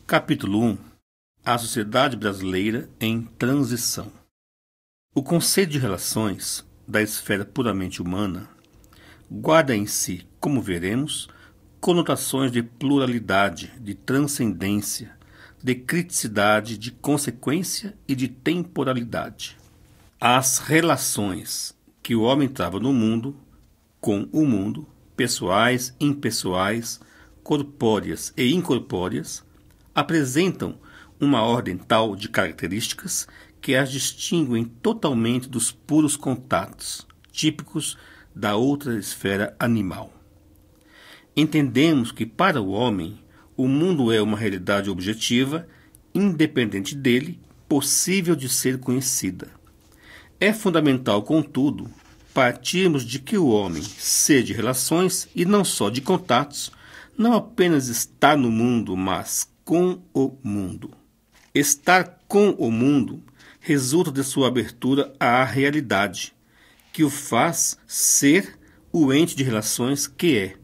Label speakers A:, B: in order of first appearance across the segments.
A: Capítulo 1. A sociedade brasileira em transição. O conceito de relações da esfera puramente humana guarda em si, como veremos, conotações de pluralidade, de transcendência, de criticidade, de consequência e de temporalidade. As relações que o homem trava no mundo, com o mundo, pessoais, impessoais, corpóreas e incorpóreas, apresentam uma ordem tal de características que as distinguem totalmente dos puros contatos, típicos da outra esfera animal. Entendemos que para o homem, o mundo é uma realidade objetiva, independente dele, possível de ser conhecida. É fundamental, contudo, partirmos de que o homem, ser de relações e não só de contatos, não apenas está no mundo, mas com o mundo. Estar com o mundo resulta de sua abertura à realidade, que o faz ser o ente de relações que é.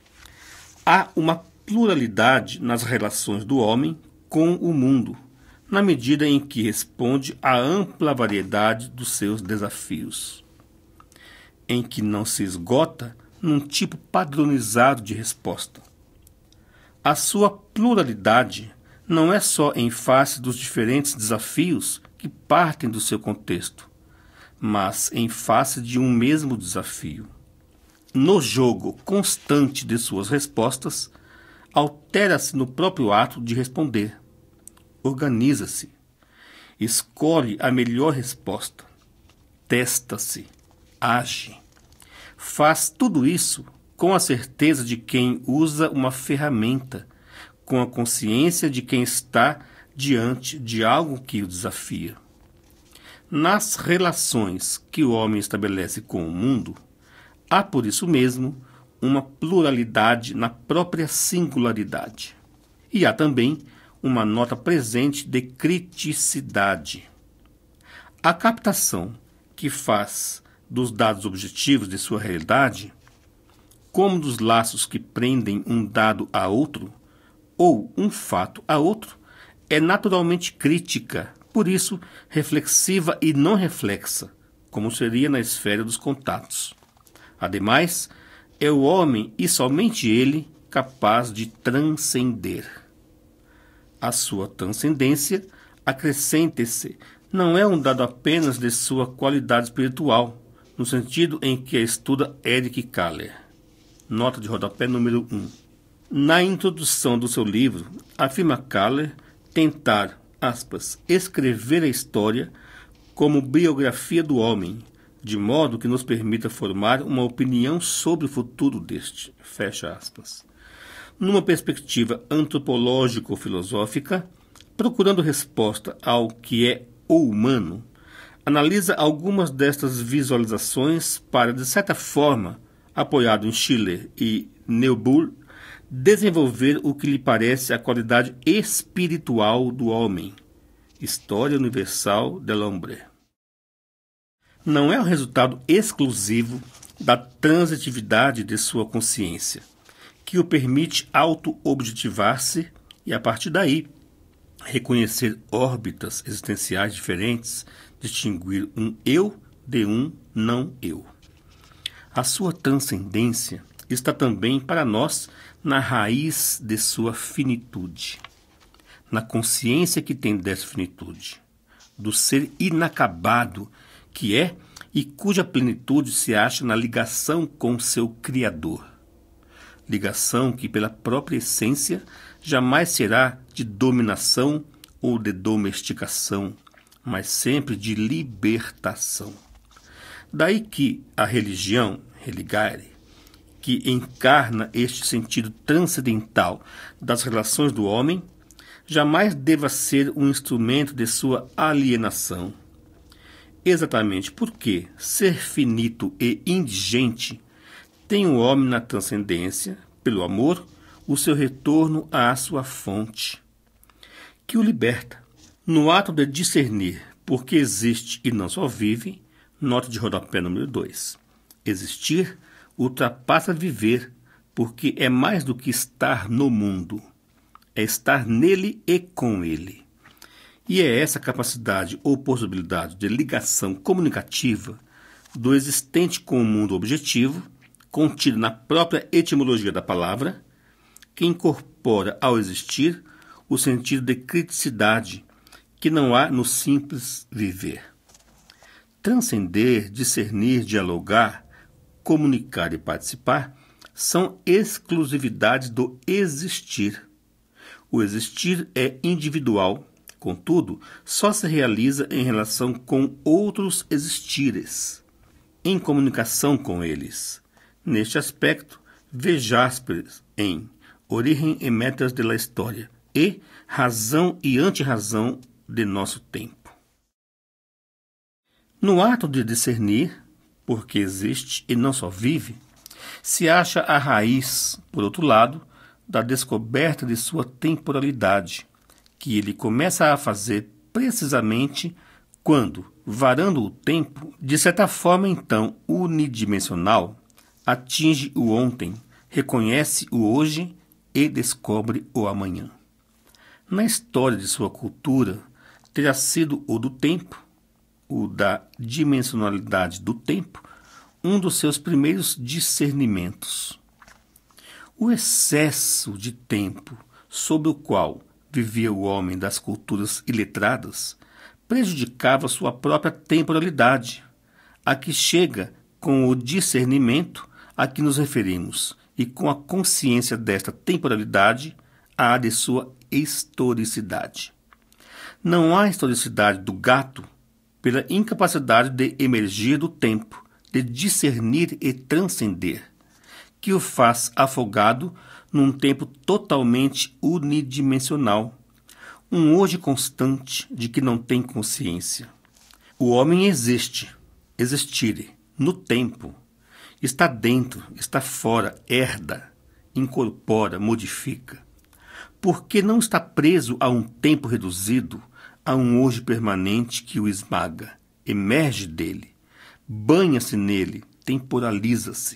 A: Há uma pluralidade nas relações do homem com o mundo, na medida em que responde à ampla variedade dos seus desafios, em que não se esgota num tipo padronizado de resposta. A sua pluralidade não é só em face dos diferentes desafios que partem do seu contexto, mas em face de um mesmo desafio. No jogo constante de suas respostas, altera-se no próprio ato de responder. Organiza-se, escolhe a melhor resposta, testa-se, age. Faz tudo isso com a certeza de quem usa uma ferramenta, com a consciência de quem está diante de algo que o desafia. Nas relações que o homem estabelece com o mundo, há por isso mesmo uma pluralidade na própria singularidade. E há também uma nota presente de criticidade. A captação que faz dos dados objetivos de sua realidade, como dos laços que prendem um dado a outro, ou um fato a outro, é naturalmente crítica, por isso reflexiva e não reflexa, como seria na esfera dos contatos. Ademais, é o homem e somente ele capaz de transcender. A sua transcendência, acrescente-se, não é um dado apenas de sua qualidade espiritual, no sentido em que a estuda Eric Kahler. Nota de rodapé número 1. Na introdução do seu livro, afirma Kahler tentar, aspas, escrever a história como biografia do homem, de modo que nos permita formar uma opinião sobre o futuro deste, fecha aspas. Numa perspectiva antropológico-filosófica, procurando resposta ao que é o humano, analisa algumas destas visualizações para, de certa forma, apoiado em Schiller e Neubuhr, desenvolver o que lhe parece a qualidade espiritual do homem. História Universal de l'Homme. Não é o resultado exclusivo da transitividade de sua consciência, que o permite auto-objetivar-se e, a partir daí, reconhecer órbitas existenciais diferentes, distinguir um eu de um não-eu. A sua transcendência está também para nós na raiz de sua finitude, na consciência que tem dessa finitude, do ser inacabado que é e cuja plenitude se acha na ligação com seu Criador. Ligação que, pela própria essência, jamais será de dominação ou de domesticação, mas sempre de libertação. Daí que a religião, religare, que encarna este sentido transcendental das relações do homem, jamais deva ser um instrumento de sua alienação. Exatamente porque ser finito e indigente tem o homem na transcendência, pelo amor, o seu retorno à sua fonte, que o liberta. No ato de discernir porque existe e não só vive, nota de rodapé número 2. Existir ultrapassa viver, porque é mais do que estar no mundo. é estar nele e com ele. E é essa capacidade ou possibilidade de ligação comunicativa do existente com o mundo objetivo, contida na própria etimologia da palavra, que incorpora ao existir o sentido de criticidade que não há no simples viver. Transcender, discernir, dialogar, comunicar e participar são exclusividades do existir. O existir é individual, contudo, só se realiza em relação com outros existires, em comunicação com eles. Neste aspecto, vê Jaspers em Origen e Metas de la História e Razão e Antirrazão de Nosso Tempo. No ato de discernir, porque existe e não só vive, se acha a raiz, por outro lado, da descoberta de sua temporalidade, que ele começa a fazer precisamente quando, varando o tempo, de certa forma então unidimensional, atinge o ontem, reconhece o hoje e descobre o amanhã. Na história de sua cultura, terá sido o do tempo, o da dimensionalidade do tempo, um dos seus primeiros discernimentos. O excesso de tempo sob o qual vivia o homem das culturas iletradas prejudicava sua própria temporalidade, a que chega com o discernimento a que nos referimos e com a consciência desta temporalidade à de sua historicidade. Não há historicidade do gato pela incapacidade de emergir do tempo, de discernir e transcender, que o faz afogado num tempo totalmente unidimensional, um hoje constante de que não tem consciência. O homem existe, existire, no tempo, está dentro, está fora, herda, incorpora, modifica. Porque não está preso a um tempo reduzido, a um hoje permanente que o esmaga, emerge dele, banha-se nele, temporaliza-se.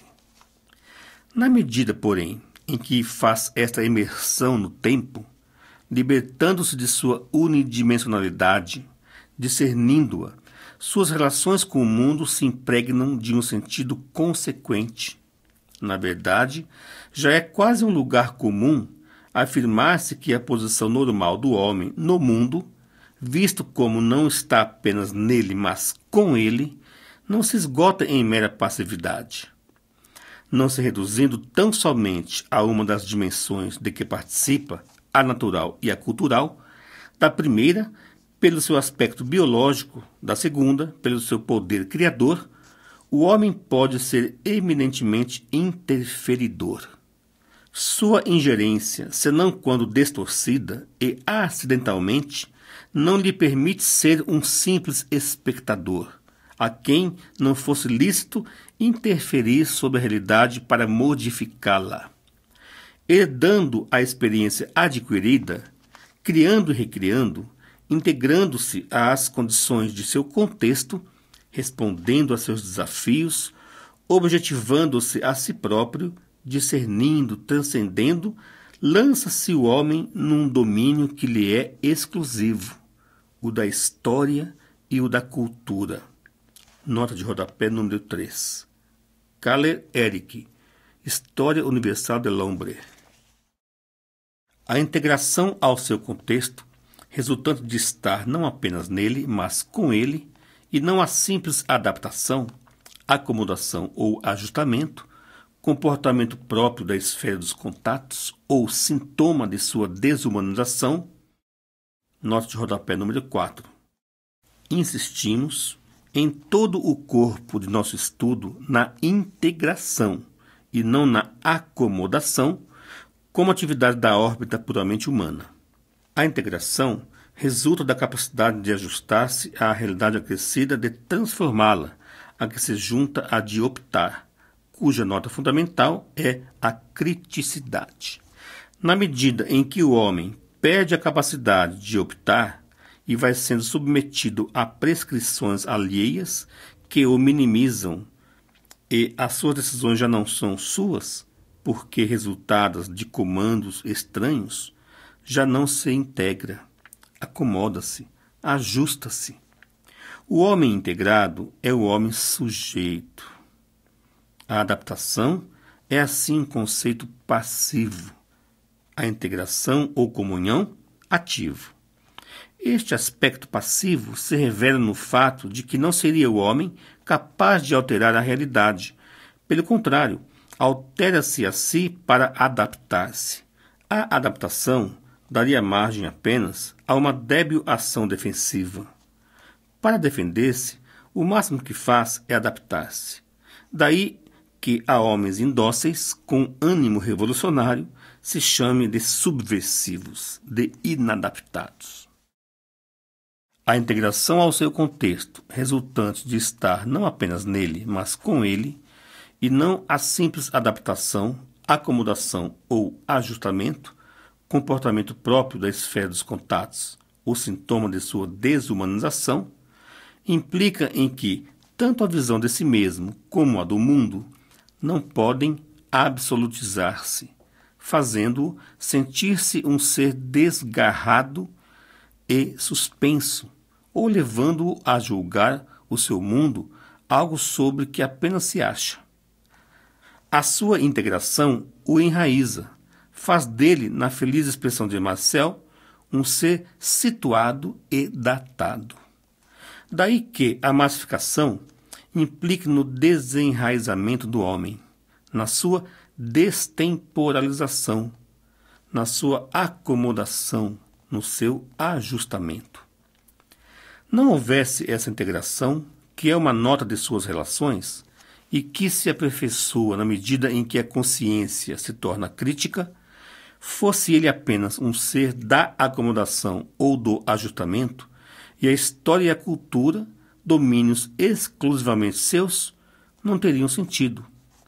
A: Na medida, porém, em que faz esta imersão no tempo, libertando-se de sua unidimensionalidade, discernindo-a, suas relações com o mundo se impregnam de um sentido consequente. Na verdade, já é quase um lugar comum afirmar-se que a posição normal do homem no mundo, visto como não está apenas nele, mas com ele, não se esgota em mera passividade, não se reduzindo tão somente a uma das dimensões de que participa, a natural e a cultural, da primeira, pelo seu aspecto biológico, da segunda, pelo seu poder criador, o homem pode ser eminentemente interferidor. Sua ingerência, senão quando distorcida e acidentalmente, não lhe permite ser um simples espectador, a quem não fosse lícito interferir sobre a realidade para modificá-la. Herdando a experiência adquirida, criando e recriando, integrando-se às condições de seu contexto, respondendo a seus desafios, objetivando-se a si próprio, discernindo, transcendendo, lança-se o homem num domínio que lhe é exclusivo, o da história e o da cultura. Nota de rodapé número 3. Kaller Erik, História Universal de l'Homme. A integração ao seu contexto, resultante de estar não apenas nele, mas com ele, e não a simples adaptação, acomodação ou ajustamento, comportamento próprio da esfera dos contatos ou sintoma de sua desumanização. Nota de rodapé número 4. Insistimos em todo o corpo de nosso estudo na integração e não na acomodação como atividade da órbita puramente humana. A integração resulta da capacidade de ajustar-se à realidade acrescida, de transformá-la, a que se junta a de optar, cuja nota fundamental é a criticidade. Na medida em que o homem perde a capacidade de optar e vai sendo submetido a prescrições alheias que o minimizam e as suas decisões já não são suas, porque resultadas de comandos estranhos, já não se integra, acomoda-se, ajusta-se. O homem integrado é o homem sujeito. A adaptação é assim um conceito passivo. A integração ou comunhão, ativo. Este aspecto passivo se revela no fato de que não seria o homem capaz de alterar a realidade. Pelo contrário, altera-se a si para adaptar-se. A adaptação daria margem apenas a uma débil ação defensiva. Para defender-se, o máximo que faz é adaptar-se. Daí que a homens indóceis, com ânimo revolucionário, se chame de subversivos, de inadaptados. A integração ao seu contexto, resultante de estar não apenas nele, mas com ele, e não a simples adaptação, acomodação ou ajustamento, comportamento próprio da esfera dos contatos, ou sintoma de sua desumanização, implica em que tanto a visão de si mesmo como a do mundo não podem absolutizar-se, fazendo-o sentir-se um ser desgarrado e suspenso, ou levando-o a julgar o seu mundo algo sobre que apenas se acha. A sua integração o enraiza, faz dele, na feliz expressão de Marcel, um ser situado e datado. Daí que a massificação implique no desenraizamento do homem, na sua destemporalização, na sua acomodação, no seu ajustamento. Não houvesse essa integração, que é uma nota de suas relações, e que se aperfeiçoa na medida em que a consciência se torna crítica, fosse ele apenas um ser da acomodação ou do ajustamento, e a história e a cultura, domínios exclusivamente seus, não teriam sentido.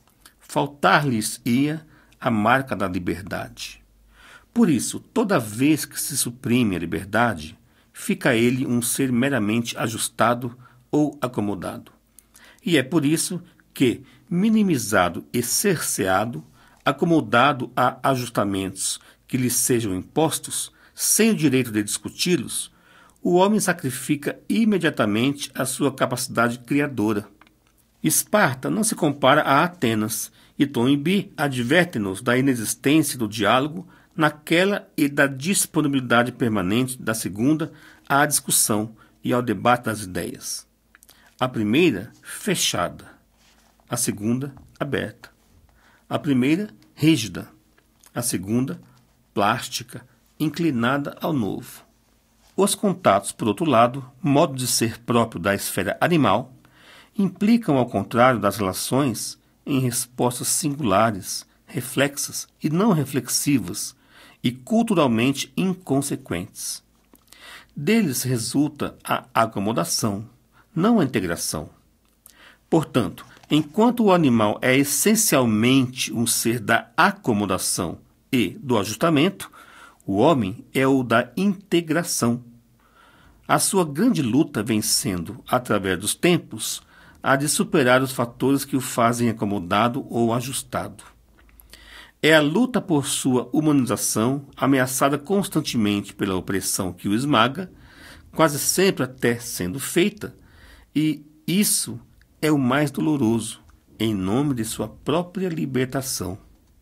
A: Faltar-lhes-ia a marca da liberdade. Por isso, toda vez que se suprime a liberdade, fica ele um ser meramente ajustado ou acomodado. E é por isso que, minimizado e cerceado, acomodado a ajustamentos que lhe sejam impostos, sem o direito de discuti-los, o homem sacrifica imediatamente a sua capacidade criadora. Esparta não se compara a Atenas, e Toynbee adverte-nos da inexistência do diálogo naquela e da disponibilidade permanente da segunda à discussão e ao debate das ideias. A primeira, fechada. A segunda, aberta. A primeira, rígida. A segunda, plástica, inclinada ao novo. Os contatos, por outro lado, modo de ser próprio da esfera animal, implicam, ao contrário das relações, em respostas singulares, reflexas e não reflexivas, e culturalmente inconsequentes. Deles resulta a acomodação, não a integração. Portanto, enquanto o animal é essencialmente um ser da acomodação e do ajustamento, o homem é o da integração. A sua grande luta vem sendo, através dos tempos, a de superar os fatores que o fazem acomodado ou ajustado. É a luta por sua humanização, ameaçada constantemente pela opressão que o esmaga, quase sempre até sendo feita, e isso é o mais doloroso, em nome de sua própria libertação.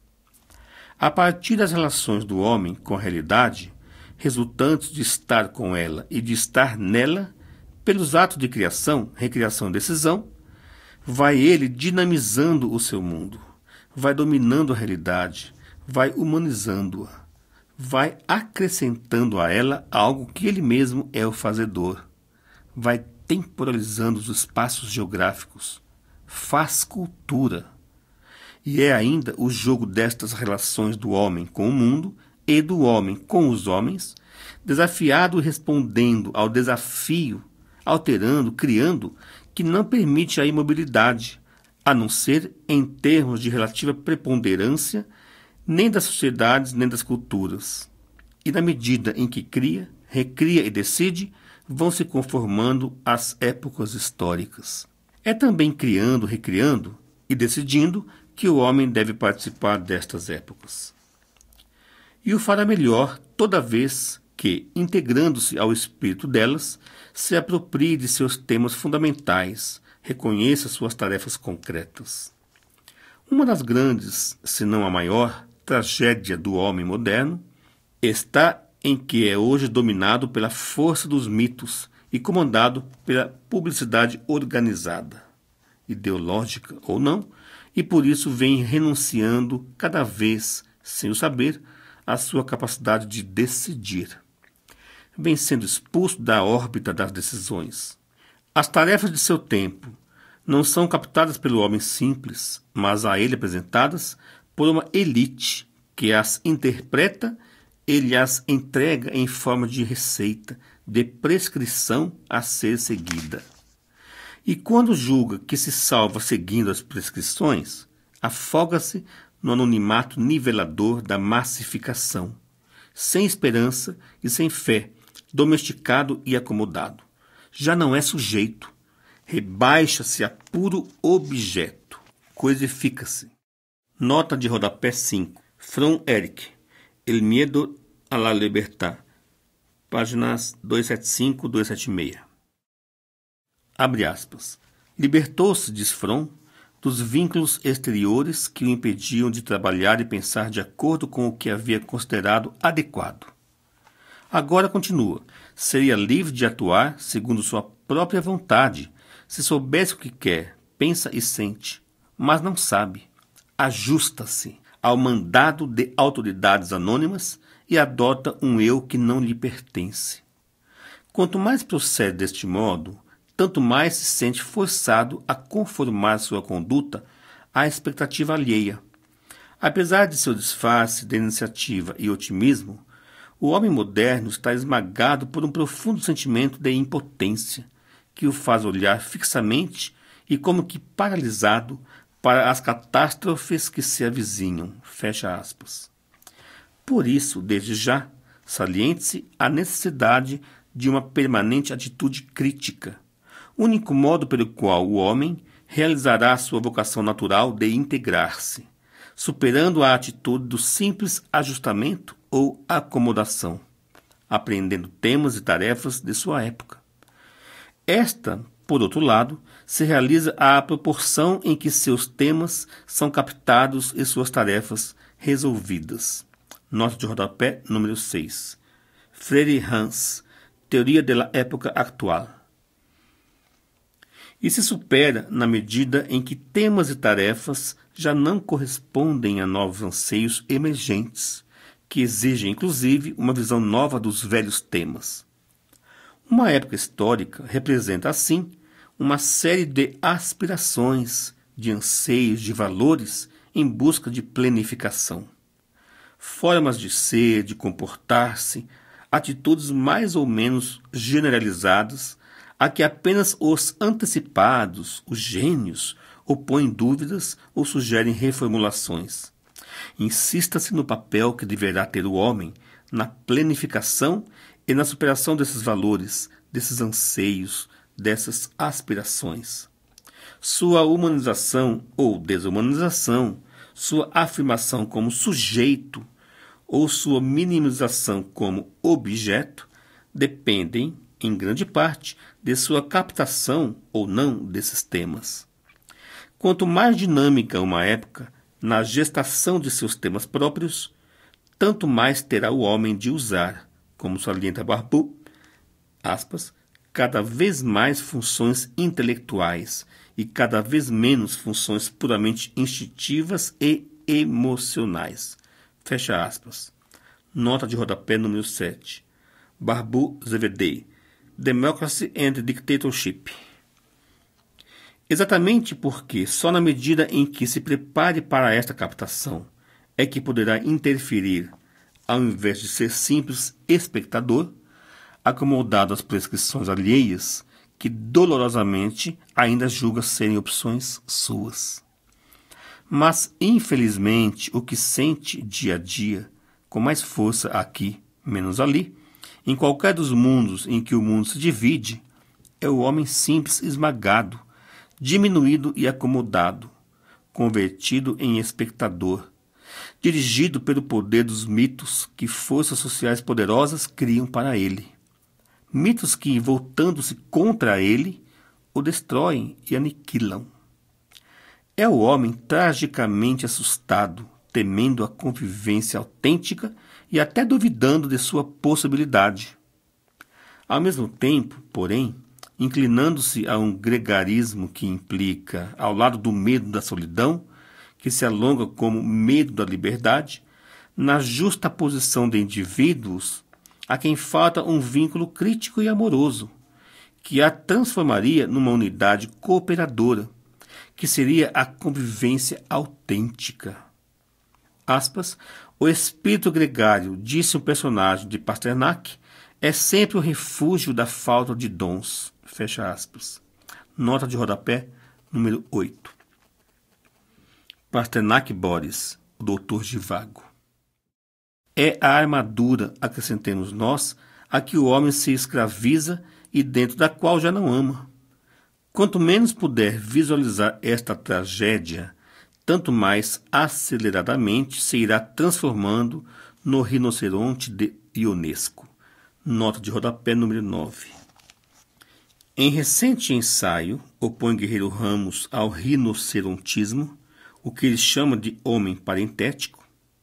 A: A partir das relações do homem com a realidade, resultantes de estar com ela e de estar nela, pelos atos de criação, recriação e decisão, vai ele dinamizando o seu mundo, vai dominando a realidade, vai humanizando-a, vai acrescentando a ela algo que ele mesmo é o fazedor, vai temporalizando os espaços geográficos, faz cultura. E é ainda o jogo destas relações do homem com o mundo e do homem com os homens, desafiado e respondendo ao desafio, alterando, criando, que não permite a imobilidade, a não ser em termos de relativa preponderância, nem das sociedades nem das culturas. E na medida em que cria, recria e decide, vão se conformando às épocas históricas. É também criando, recriando e decidindo que o homem deve participar destas épocas. E o fará melhor toda vez que, integrando-se ao espírito delas, se aproprie de seus temas fundamentais, reconheça suas tarefas concretas. Uma das grandes, se não a maior, tragédia do homem moderno está em que é hoje dominado pela força dos mitos e comandado pela publicidade organizada, ideológica ou não, e por isso vem renunciando cada vez, sem o saber, à sua capacidade de decidir. Vem sendo expulso da órbita das decisões. As tarefas de seu tempo não são captadas pelo homem simples, mas a ele apresentadas por uma elite que as interpreta e lhes entrega em forma de receita, de prescrição a ser seguida. E quando julga que se salva seguindo as prescrições, afoga-se no anonimato nivelador da massificação, sem esperança e sem fé, domesticado e acomodado. Já não é sujeito, rebaixa-se a puro objeto, coisifica-se. Nota de rodapé 5. From Eric, El miedo a la libertad, páginas 275 276. Abre aspas. Libertou-se, diz Fromm, dos vínculos exteriores que o impediam de trabalhar e pensar de acordo com o que havia considerado adequado. Agora continua, seria livre de atuar segundo sua própria vontade, se soubesse o que quer, pensa e sente, mas não sabe. Ajusta-se ao mandado de autoridades anônimas e adota um eu que não lhe pertence. Quanto mais procede deste modo, tanto mais se sente forçado a conformar sua conduta à expectativa alheia. Apesar de seu disfarce de iniciativa e otimismo, o homem moderno está esmagado por um profundo sentimento de impotência, que o faz olhar fixamente e como que paralisado para as catástrofes que se avizinham. Fecha aspas. Por isso, desde já, saliente-se a necessidade de uma permanente atitude crítica, único modo pelo qual o homem realizará a sua vocação natural de integrar-se, superando a atitude do simples ajustamento ou acomodação, aprendendo temas e tarefas de sua época. Esta, por outro lado, se realiza à proporção em que seus temas são captados e suas tarefas resolvidas. Nota de rodapé número 6. Freire Hans, Teoria da Época Actual. E se supera na medida em que temas e tarefas já não correspondem a novos anseios emergentes, que exigem, inclusive, uma visão nova dos velhos temas. Uma época histórica representa, assim, uma série de aspirações, de anseios, de valores em busca de plenificação. Formas de ser, de comportar-se, atitudes mais ou menos generalizadas, a que apenas os antecipados, os gênios, opõem dúvidas ou sugerem reformulações. Insista-se no papel que deverá ter o homem na planificação e na superação desses valores, desses anseios, dessas aspirações. Sua humanização ou desumanização, sua afirmação como sujeito ou sua minimização como objeto dependem, em grande parte, de sua captação ou não desses temas. Quanto mais dinâmica uma época na gestação de seus temas próprios, tanto mais terá o homem de usar, como salienta Barbault, aspas, cada vez mais funções intelectuais e cada vez menos funções puramente instintivas e emocionais. Fecha aspas. Nota de rodapé número 7. Barbault ZVD. Democracy and Dictatorship. Exatamente porque só na medida em que se prepare para esta captação é que poderá interferir, ao invés de ser simples espectador, acomodado às prescrições alheias, que dolorosamente ainda julga serem opções suas. Mas, infelizmente, o que sente dia a dia, com mais força aqui, menos ali, em qualquer dos mundos em que o mundo se divide, é o homem simples esmagado, diminuído e acomodado, convertido em espectador, dirigido pelo poder dos mitos que forças sociais poderosas criam para ele. Mitos que, voltando-se contra ele, o destroem e aniquilam. É o homem tragicamente assustado, temendo a convivência autêntica e até duvidando de sua possibilidade. Ao mesmo tempo, porém, inclinando-se a um gregarismo que implica, ao lado do medo da solidão, que se alonga como medo da liberdade, na justa posição de indivíduos a quem falta um vínculo crítico e amoroso, que a transformaria numa unidade cooperadora, que seria a convivência autêntica. Aspas, o espírito gregário, disse um personagem de Pasternak, é sempre o refúgio da falta de dons. Fecha aspas. Nota de rodapé, número 8. Pasternak Boris, o doutor Zhivago. É a armadura, acrescentemos nós, a que o homem se escraviza e dentro da qual já não ama. Quanto menos puder visualizar esta tragédia, tanto mais aceleradamente se irá transformando no rinoceronte de Ionesco. Nota de rodapé número 9. Em recente ensaio, opõe Guerreiro Ramos ao rinocerontismo, o que ele chama de homem parentético,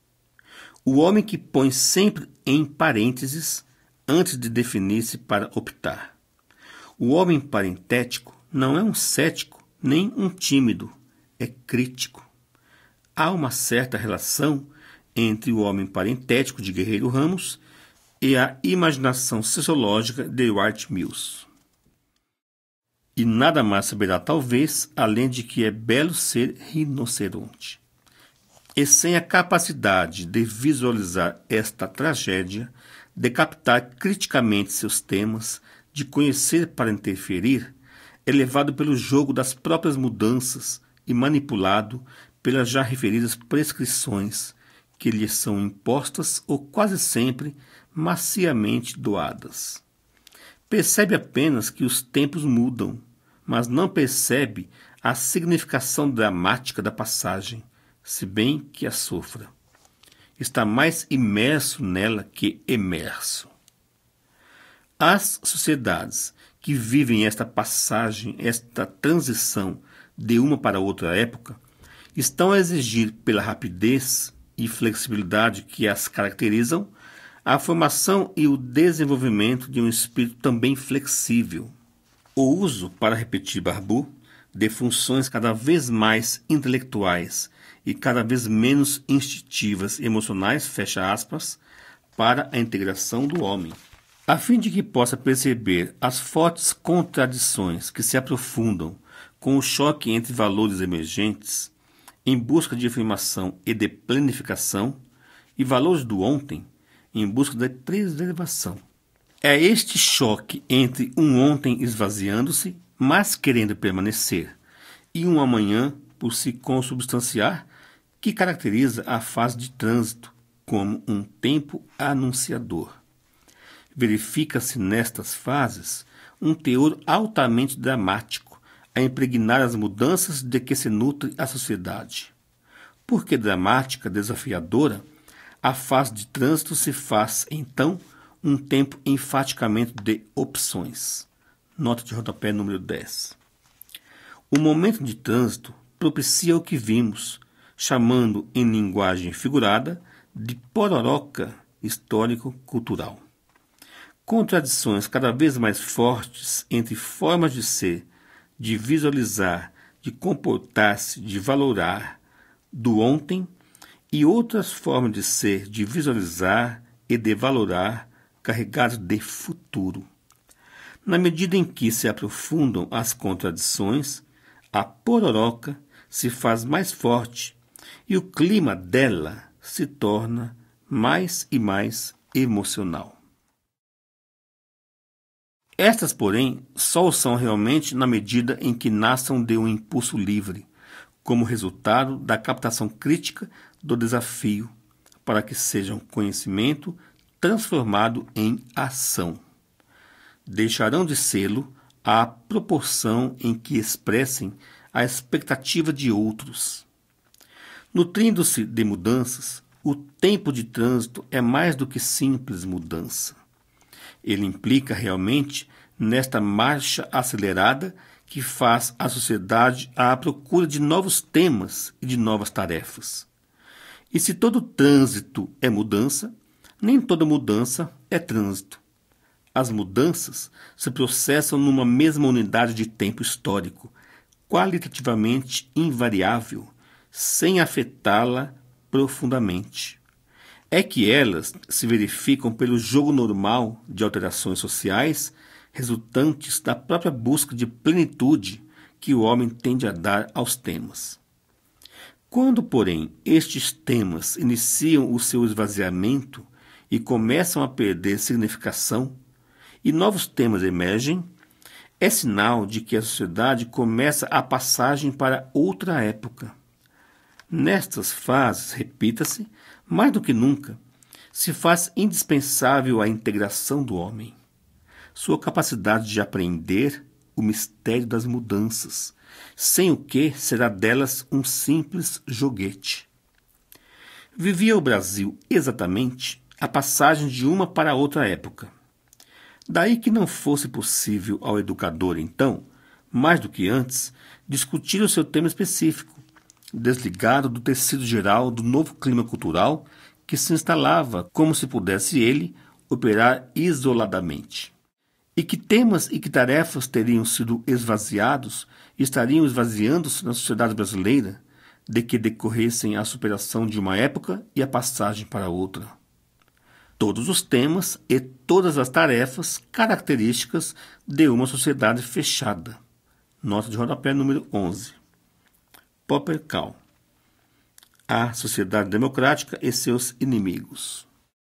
A: o homem que põe sempre em parênteses antes de definir-se para optar. O homem parentético não é um cético nem um tímido, é crítico. Há uma certa relação entre o homem parentético de Guerreiro Ramos e a imaginação sociológica de Wright Mills. E nada mais saberá, talvez, além de que é belo ser rinoceronte. E sem a capacidade de visualizar esta tragédia, de captar criticamente seus temas, de conhecer para interferir, é levado pelo jogo das próprias mudanças e manipulado pelas já referidas prescrições que lhe são impostas ou quase sempre maciamente doadas. Percebe apenas que os tempos mudam, mas não percebe a significação dramática da passagem, se bem que a sofra. Está mais imerso nela que emerso. As sociedades que vivem esta passagem, esta transição de uma para outra época, estão a exigir, pela rapidez e flexibilidade que as caracterizam, a formação e o desenvolvimento de um espírito também flexível. O uso, para repetir Barbu, de funções cada vez mais intelectuais e cada vez menos instintivas e emocionais, fecha aspas, para a integração do homem. A fim de que possa perceber as fortes contradições que se aprofundam com o choque entre valores emergentes, em busca de afirmação e de planificação, e valores do ontem, em busca de preservação. É este choque entre um ontem esvaziando-se, mas querendo permanecer, e um amanhã por se consubstanciar, que caracteriza a fase de trânsito como um tempo anunciador. Verifica-se nestas fases um teor altamente dramático a impregnar as mudanças de que se nutre a sociedade. Porque dramática, desafiadora, a fase de trânsito se faz, então, um tempo enfaticamente de opções. Nota de rodapé número 10. O momento de trânsito propicia o que vimos, chamando em linguagem figurada de pororoca histórico-cultural. Contradições cada vez mais fortes entre formas de ser, de visualizar, de comportar-se, de valorar, do ontem, e outras formas de ser, de visualizar e de valorar, carregados de futuro. Na medida em que se aprofundam as contradições, a pororoca se faz mais forte e o clima dela se torna mais e mais emocional. Estas, porém, só o são realmente na medida em que nasçam de um impulso livre, como resultado da captação crítica do desafio, para que sejam conhecimento transformado em ação. Deixarão de sê-lo à proporção em que expressem a expectativa de outros. Nutrindo-se de mudanças, o tempo de trânsito é mais do que simples mudança. Ele implica realmente nesta marcha acelerada que faz a sociedade à procura de novos temas e de novas tarefas. E se todo trânsito é mudança, nem toda mudança é trânsito. As mudanças se processam numa mesma unidade de tempo histórico, qualitativamente invariável, sem afetá-la profundamente. É que elas se verificam pelo jogo normal de alterações sociais resultantes da própria busca de plenitude que o homem tende a dar aos temas. Quando, porém, estes temas iniciam o seu esvaziamento e começam a perder significação, e novos temas emergem, é sinal de que a sociedade começa a passagem para outra época. Nestas fases, repita-se, mais do que nunca, se faz indispensável a integração do homem, sua capacidade de aprender o mistério das mudanças, sem o que será delas um simples joguete. Vivia o Brasil exatamente a passagem de uma para outra época. Daí que não fosse possível ao educador, então, mais do que antes, discutir o seu tema específico, desligado do tecido geral do novo clima cultural que se instalava como se pudesse ele operar isoladamente. E que temas e que tarefas teriam sido esvaziados e estariam esvaziando-se na sociedade brasileira de que decorressem a superação de uma época e a passagem para outra. Todos os temas e todas as tarefas características de uma sociedade fechada. Nota de rodapé número 11. Popper Kahl. A sociedade democrática e seus inimigos.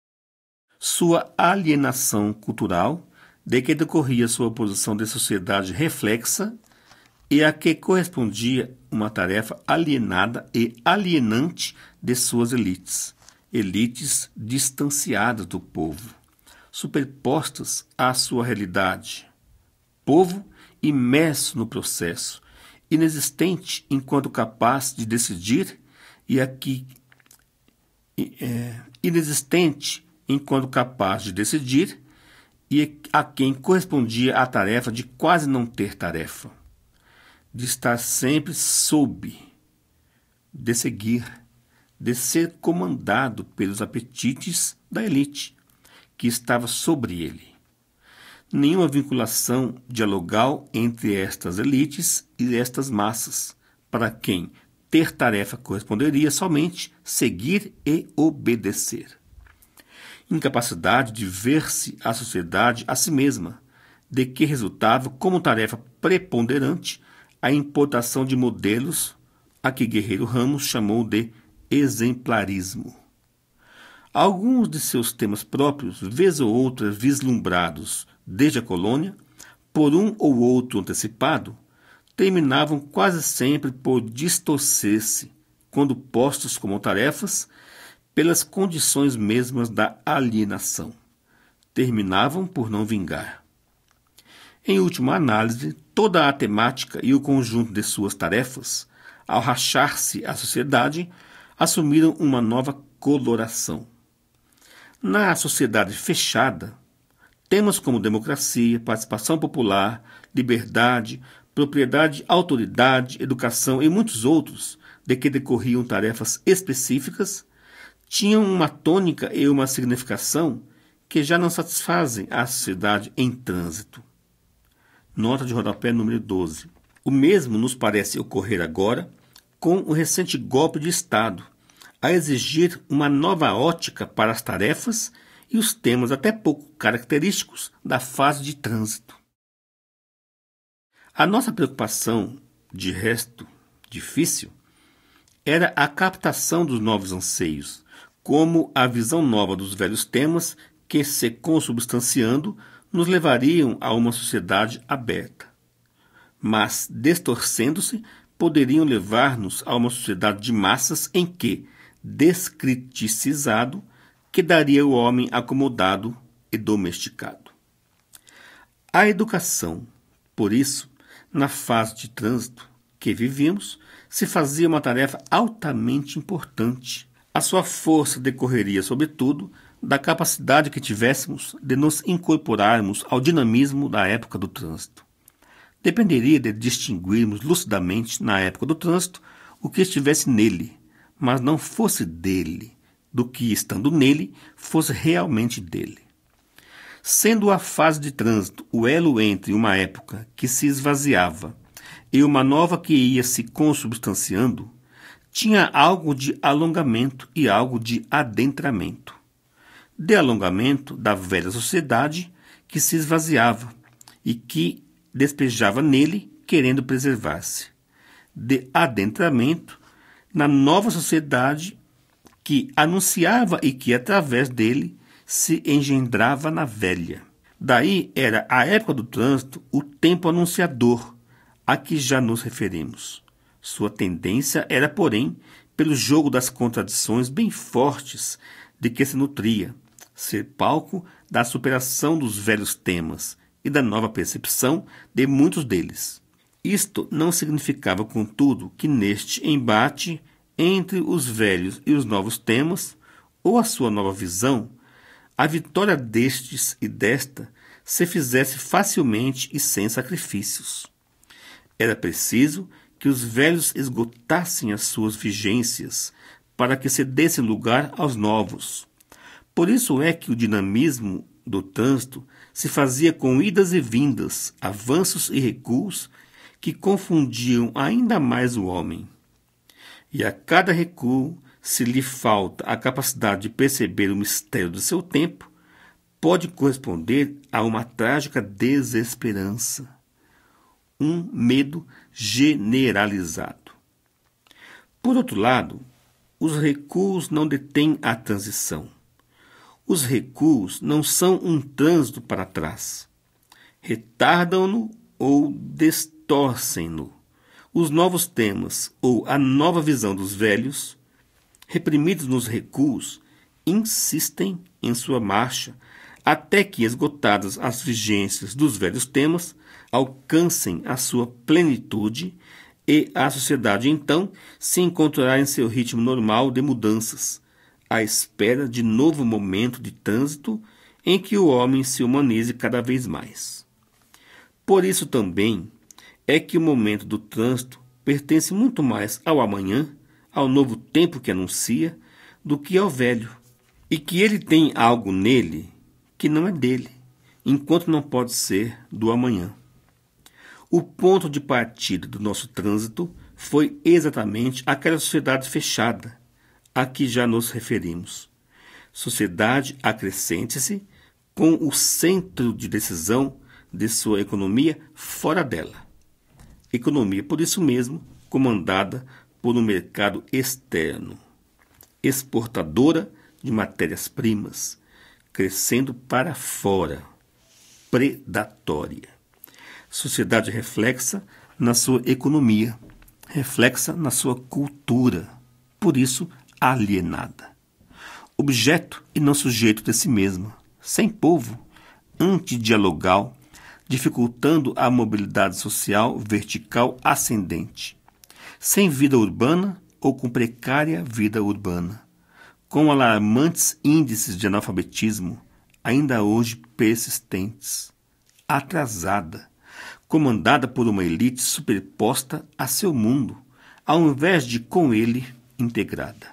A: Sua alienação cultural, de que decorria sua posição de sociedade reflexa e a que correspondia uma tarefa alienada e alienante de suas elites distanciadas do povo, superpostas à sua realidade. Povo imerso no processo, inexistente enquanto capaz de decidir inexistente enquanto capaz de decidir e a quem correspondia a tarefa de quase não ter tarefa, de estar sempre sob, de seguir, de ser comandado pelos apetites da elite, que estava sobre ele. Nenhuma vinculação dialogal entre estas elites e estas massas, para quem ter tarefa corresponderia somente seguir e obedecer. Incapacidade de ver-se a sociedade a si mesma, de que resultava como tarefa preponderante a importação de modelos a que Guerreiro Ramos chamou de exemplarismo. Alguns de seus temas próprios, vez ou outra vislumbrados desde a colônia, por um ou outro antecipado, terminavam quase sempre por distorcer-se, quando postos como tarefas, pelas condições mesmas da alienação. Terminavam por não vingar. Em última análise, toda a temática e o conjunto de suas tarefas, ao rachar-se a sociedade, assumiram uma nova coloração. Na sociedade fechada, temas como democracia, participação popular, liberdade, propriedade, autoridade, educação e muitos outros, de que decorriam tarefas específicas, tinham uma tônica e uma significação que já não satisfazem a sociedade em trânsito. Nota de rodapé número 12. O mesmo nos parece ocorrer agora com o recente golpe de Estado, a exigir uma nova ótica para as tarefas e os temas até pouco característicos da fase de trânsito. A nossa preocupação, de resto difícil, era a captação dos novos anseios, como a visão nova dos velhos temas que, se consubstanciando, nos levariam a uma sociedade aberta. Mas, distorcendo-se, poderiam levar-nos a uma sociedade de massas em que, descriticizado, quedaria o homem acomodado e domesticado. A educação, por isso, na fase de trânsito que vivíamos, se fazia uma tarefa altamente importante. A sua força decorreria, sobretudo, da capacidade que tivéssemos de nos incorporarmos ao dinamismo da época do trânsito. Dependeria de distinguirmos lucidamente, na época do trânsito, o que estivesse nele, mas não fosse dele, do que, estando nele, fosse realmente dele. Sendo a fase de trânsito o elo entre uma época que se esvaziava e uma nova que ia se consubstanciando, tinha algo de alongamento e algo de adentramento. De alongamento da velha sociedade que se esvaziava e que despejava nele, querendo preservar-se. De adentramento na nova sociedade que anunciava e que, através dele, se engendrava na velha. Daí era a época do trânsito o tempo anunciador a que já nos referimos. Sua tendência era, porém, pelo jogo das contradições bem fortes de que se nutria, ser palco da superação dos velhos temas e da nova percepção de muitos deles. Isto não significava, contudo, que neste embate entre os velhos e os novos temas, ou a sua nova visão, a vitória destes e desta se fizesse facilmente e sem sacrifícios. Era preciso que os velhos esgotassem as suas vigências para que se desse lugar aos novos. Por isso é que o dinamismo do trânsito se fazia com idas e vindas, avanços e recuos que confundiam ainda mais o homem. E a cada recuo, se lhe falta a capacidade de perceber o mistério do seu tempo, pode corresponder a uma trágica desesperança, um medo generalizado. Por outro lado, os recuos não detêm a transição. Os recuos não são um trânsito para trás. Retardam-no ou distorcem-no. Os novos temas ou a nova visão dos velhos, reprimidos nos recuos, insistem em sua marcha até que, esgotadas as vigências dos velhos temas, alcancem a sua plenitude e a sociedade, então, se encontrará em seu ritmo normal de mudanças, à espera de novo momento de trânsito em que o homem se humanize cada vez mais. Por isso também é que o momento do trânsito pertence muito mais ao amanhã, ao novo tempo que anuncia, do que ao velho, e que ele tem algo nele que não é dele, enquanto não pode ser do amanhã. O ponto de partida do nosso trânsito foi exatamente aquela sociedade fechada a que já nos referimos. Sociedade acrescente-se com o centro de decisão de sua economia fora dela. Economia, por isso mesmo, comandada por um mercado externo, exportadora de matérias-primas, crescendo para fora, predatória. Sociedade reflexa na sua economia, reflexa na sua cultura, por isso alienada. Objeto e não sujeito de si mesma, sem povo, antidialogal, dificultando a mobilidade social vertical ascendente, sem vida urbana ou com precária vida urbana, com alarmantes índices de analfabetismo, ainda hoje persistentes, atrasada, comandada por uma elite superposta a seu mundo, ao invés de com ele integrada.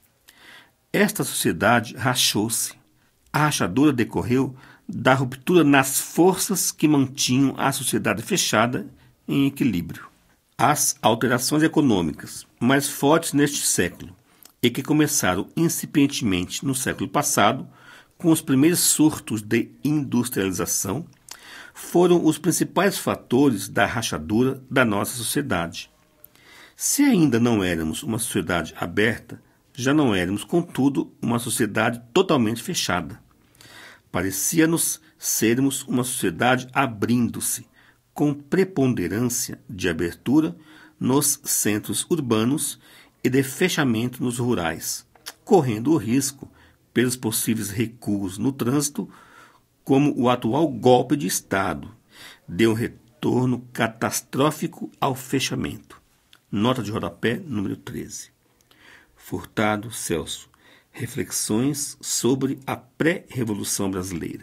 A: Esta sociedade rachou-se. A rachadura decorreu da ruptura nas forças que mantinham a sociedade fechada em equilíbrio. As alterações econômicas mais fortes neste século e que começaram incipientemente no século passado, com os primeiros surtos de industrialização, foram os principais fatores da rachadura da nossa sociedade. Se ainda não éramos uma sociedade aberta, já não éramos, contudo, uma sociedade totalmente fechada. Parecia-nos sermos uma sociedade abrindo-se, com preponderância de abertura nos centros urbanos e de fechamento nos rurais, correndo o risco, pelos possíveis recuos no trânsito, como o atual golpe de Estado, de um retorno catastrófico ao fechamento. Nota de rodapé número 13. Furtado, Celso. Reflexões sobre a pré-revolução brasileira.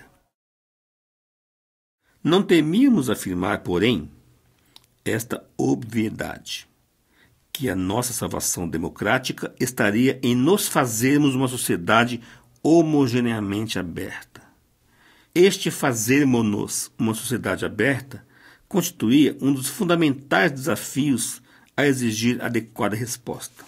A: Não temíamos afirmar, porém, esta obviedade, que a nossa salvação democrática estaria em nos fazermos uma sociedade homogeneamente aberta. Este fazermos-nos uma sociedade aberta constituía um dos fundamentais desafios a exigir adequada resposta.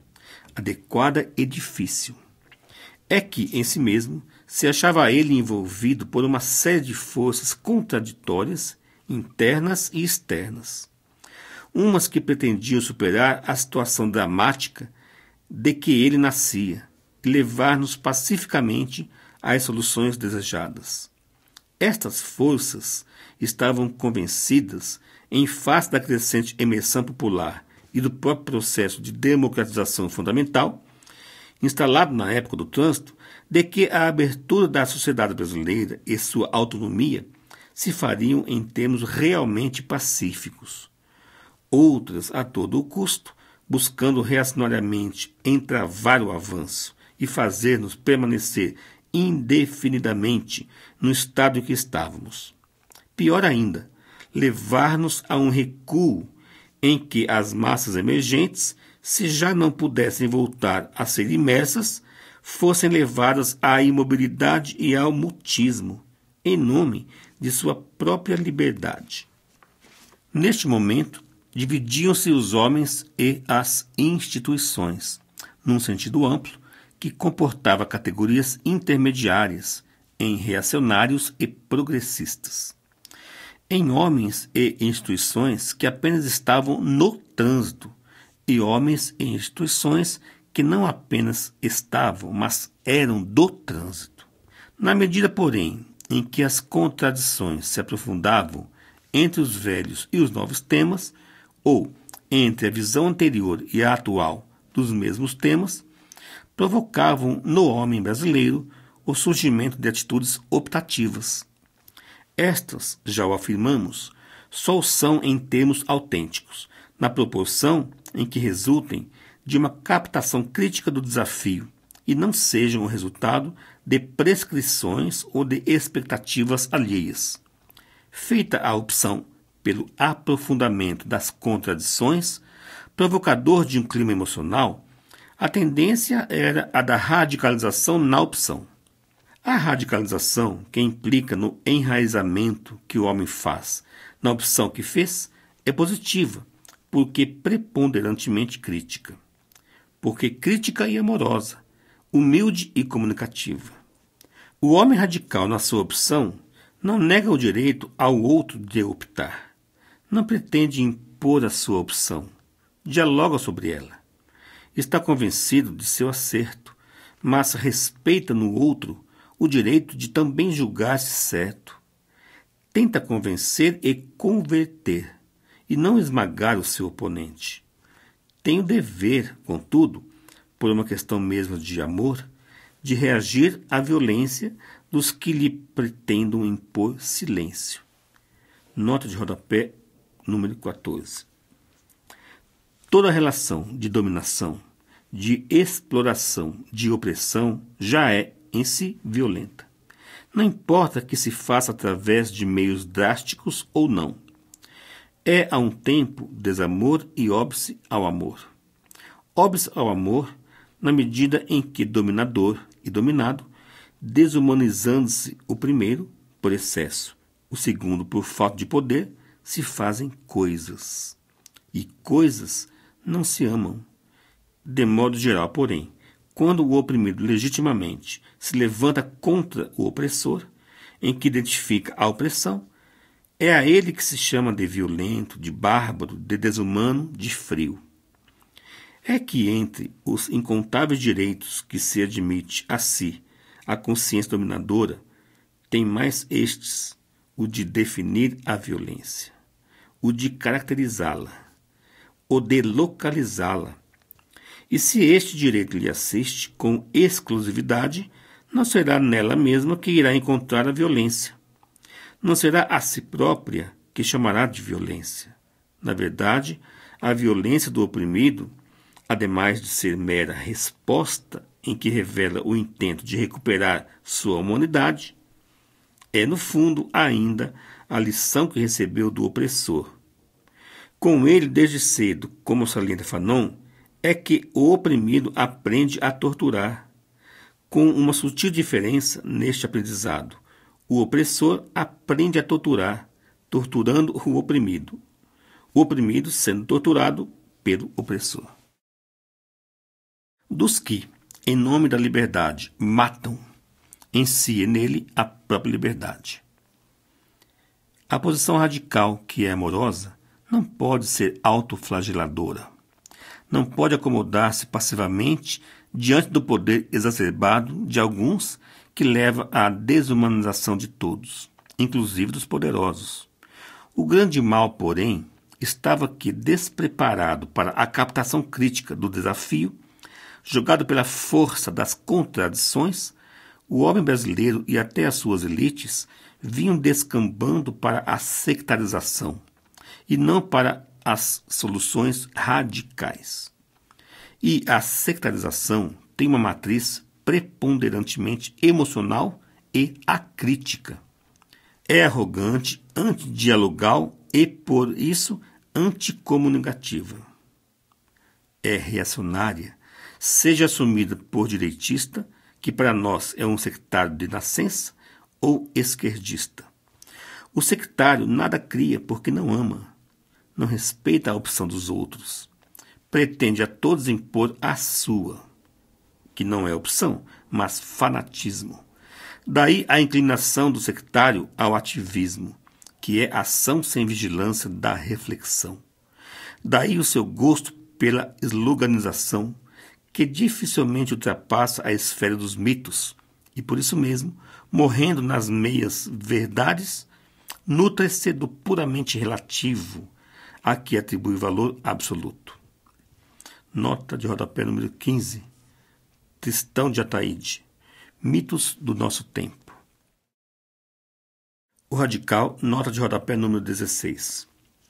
A: Adequada e difícil. É que, em si mesmo, se achava ele envolvido por uma série de forças contraditórias, internas e externas. Umas que pretendiam superar a situação dramática de que ele nascia e levar-nos pacificamente às soluções desejadas. Estas forças estavam convencidas, em face da crescente emersão popular e do próprio processo de democratização fundamental, instalado na época do trânsito, de que a abertura da sociedade brasileira e sua autonomia se fariam em termos realmente pacíficos. Outras, a todo o custo, buscando reacionariamente entravar o avanço e fazer-nos permanecer indefinidamente no estado em que estávamos. Pior ainda, levar-nos a um recuo em que as massas emergentes, se já não pudessem voltar a ser imersas, fossem levadas à imobilidade e ao mutismo, em nome de sua própria liberdade. Neste momento, dividiam-se os homens e as instituições, num sentido amplo, que comportava categorias intermediárias, em reacionários e progressistas. Em homens e instituições que apenas estavam no trânsito, e homens e instituições que não apenas estavam, mas eram do trânsito. Na medida, porém, em que as contradições se aprofundavam entre os velhos e os novos temas, ou entre a visão anterior e a atual dos mesmos temas, provocavam no homem brasileiro o surgimento de atitudes optativas. Estas, já o afirmamos, só o são em termos autênticos, na proporção em que resultem de uma captação crítica do desafio e não sejam o resultado de prescrições ou de expectativas alheias. Feita a opção pelo aprofundamento das contradições, provocador de um clima emocional, a tendência era a da radicalização na opção. A radicalização, que implica no enraizamento que o homem faz na opção que fez, é positiva, porque preponderantemente crítica. Porque crítica e amorosa, humilde e comunicativa. O homem radical na sua opção não nega o direito ao outro de optar. Não pretende impor a sua opção. Dialoga sobre ela. Está convencido de seu acerto, mas respeita no outro o direito de também julgar-se certo. Tenta convencer e converter, e não esmagar o seu oponente. Tem o dever, contudo, por uma questão mesmo de amor, de reagir à violência dos que lhe pretendam impor silêncio. Nota de rodapé número 14. Toda relação de dominação, de exploração, de opressão já é, em si, violenta. Não importa que se faça através de meios drásticos ou não. É, a um tempo, desamor e óbice ao amor. Óbice ao amor, na medida em que dominador e dominado, desumanizando-se o primeiro por excesso, o segundo por falta de poder, se fazem coisas. E coisas não se amam. De modo geral, porém, quando o oprimido legitimamente se levanta contra o opressor, em que identifica a opressão, é a ele que se chama de violento, de bárbaro, de desumano, de frio. É que entre os incontáveis direitos que se admite a si a consciência dominadora, tem mais estes, o de definir a violência, o de caracterizá-la, o de localizá-la. E se este direito lhe assiste com exclusividade, não será nela mesma que irá encontrar a violência. Não será a si própria que chamará de violência. Na verdade, A violência do oprimido, ademais de ser mera resposta em que revela o intento de recuperar sua humanidade, é, no fundo, ainda a lição que recebeu do opressor. Com ele, desde cedo, como salienta Fanon, é que o oprimido aprende a torturar, com uma sutil diferença neste aprendizado. O opressor aprende a torturar, torturando o oprimido sendo torturado pelo opressor. Dos que, em nome da liberdade, matam, em si e nele a própria liberdade. A posição radical, que é amorosa, não pode ser autoflageladora. Não pode acomodar-se passivamente diante do poder exacerbado de alguns que leva à desumanização de todos, inclusive dos poderosos. O grande mal, porém, estava que, despreparado para a captação crítica do desafio, jogado pela força das contradições, o homem brasileiro e até as suas elites vinham descambando para a sectarização e não para as soluções radicais. E a sectarização tem uma matriz preponderantemente emocional e acrítica. É arrogante, antidialogal e, por isso, anticomunicativa. É reacionária, seja assumida por direitista, que para nós é um sectário de nascença, ou esquerdista. O sectário nada cria porque não ama, não respeita a opção dos outros, pretende a todos impor a sua, que não é opção, mas fanatismo. Daí a inclinação do sectário ao ativismo, que é ação sem vigilância da reflexão. Daí o seu gosto pela sloganização, que dificilmente ultrapassa a esfera dos mitos, e por isso mesmo, morrendo nas meias verdades, nutre-se do puramente relativo, a que atribui valor absoluto. Nota de rodapé número 15, Tristão de Ataíde, Mitos do Nosso Tempo. O radical, nota de rodapé número 16.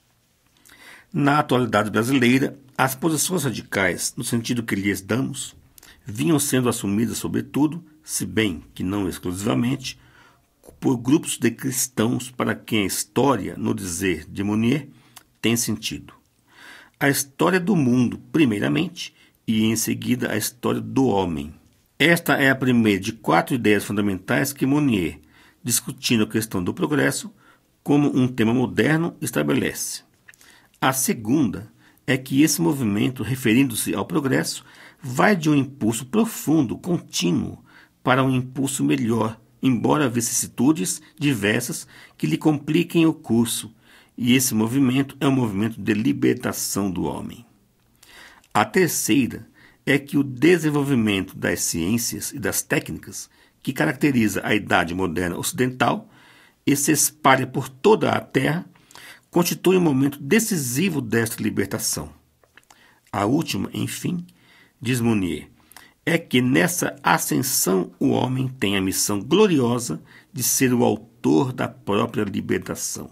A: Na atualidade brasileira, as posições radicais, no sentido que lhes damos, vinham sendo assumidas, sobretudo, se bem que não exclusivamente, por grupos de cristãos para quem a história, no dizer de Mounier, tem sentido. A história do mundo, primeiramente, e em seguida a história do homem. Esta é a primeira de 4 ideias fundamentais que Mounier, discutindo a questão do progresso, como um tema moderno, estabelece. A segunda é que esse movimento, referindo-se ao progresso, vai de um impulso profundo, contínuo, para um impulso melhor, embora vicissitudes diversas que lhe compliquem o curso, e esse movimento é um movimento de libertação do homem. A terceira é que o desenvolvimento das ciências e das técnicas, que caracteriza a idade moderna ocidental e se espalha por toda a Terra, constitui um momento decisivo desta libertação. A última, enfim, diz Mounier, é que nessa ascensão o homem tem a missão gloriosa de ser o autor da própria libertação.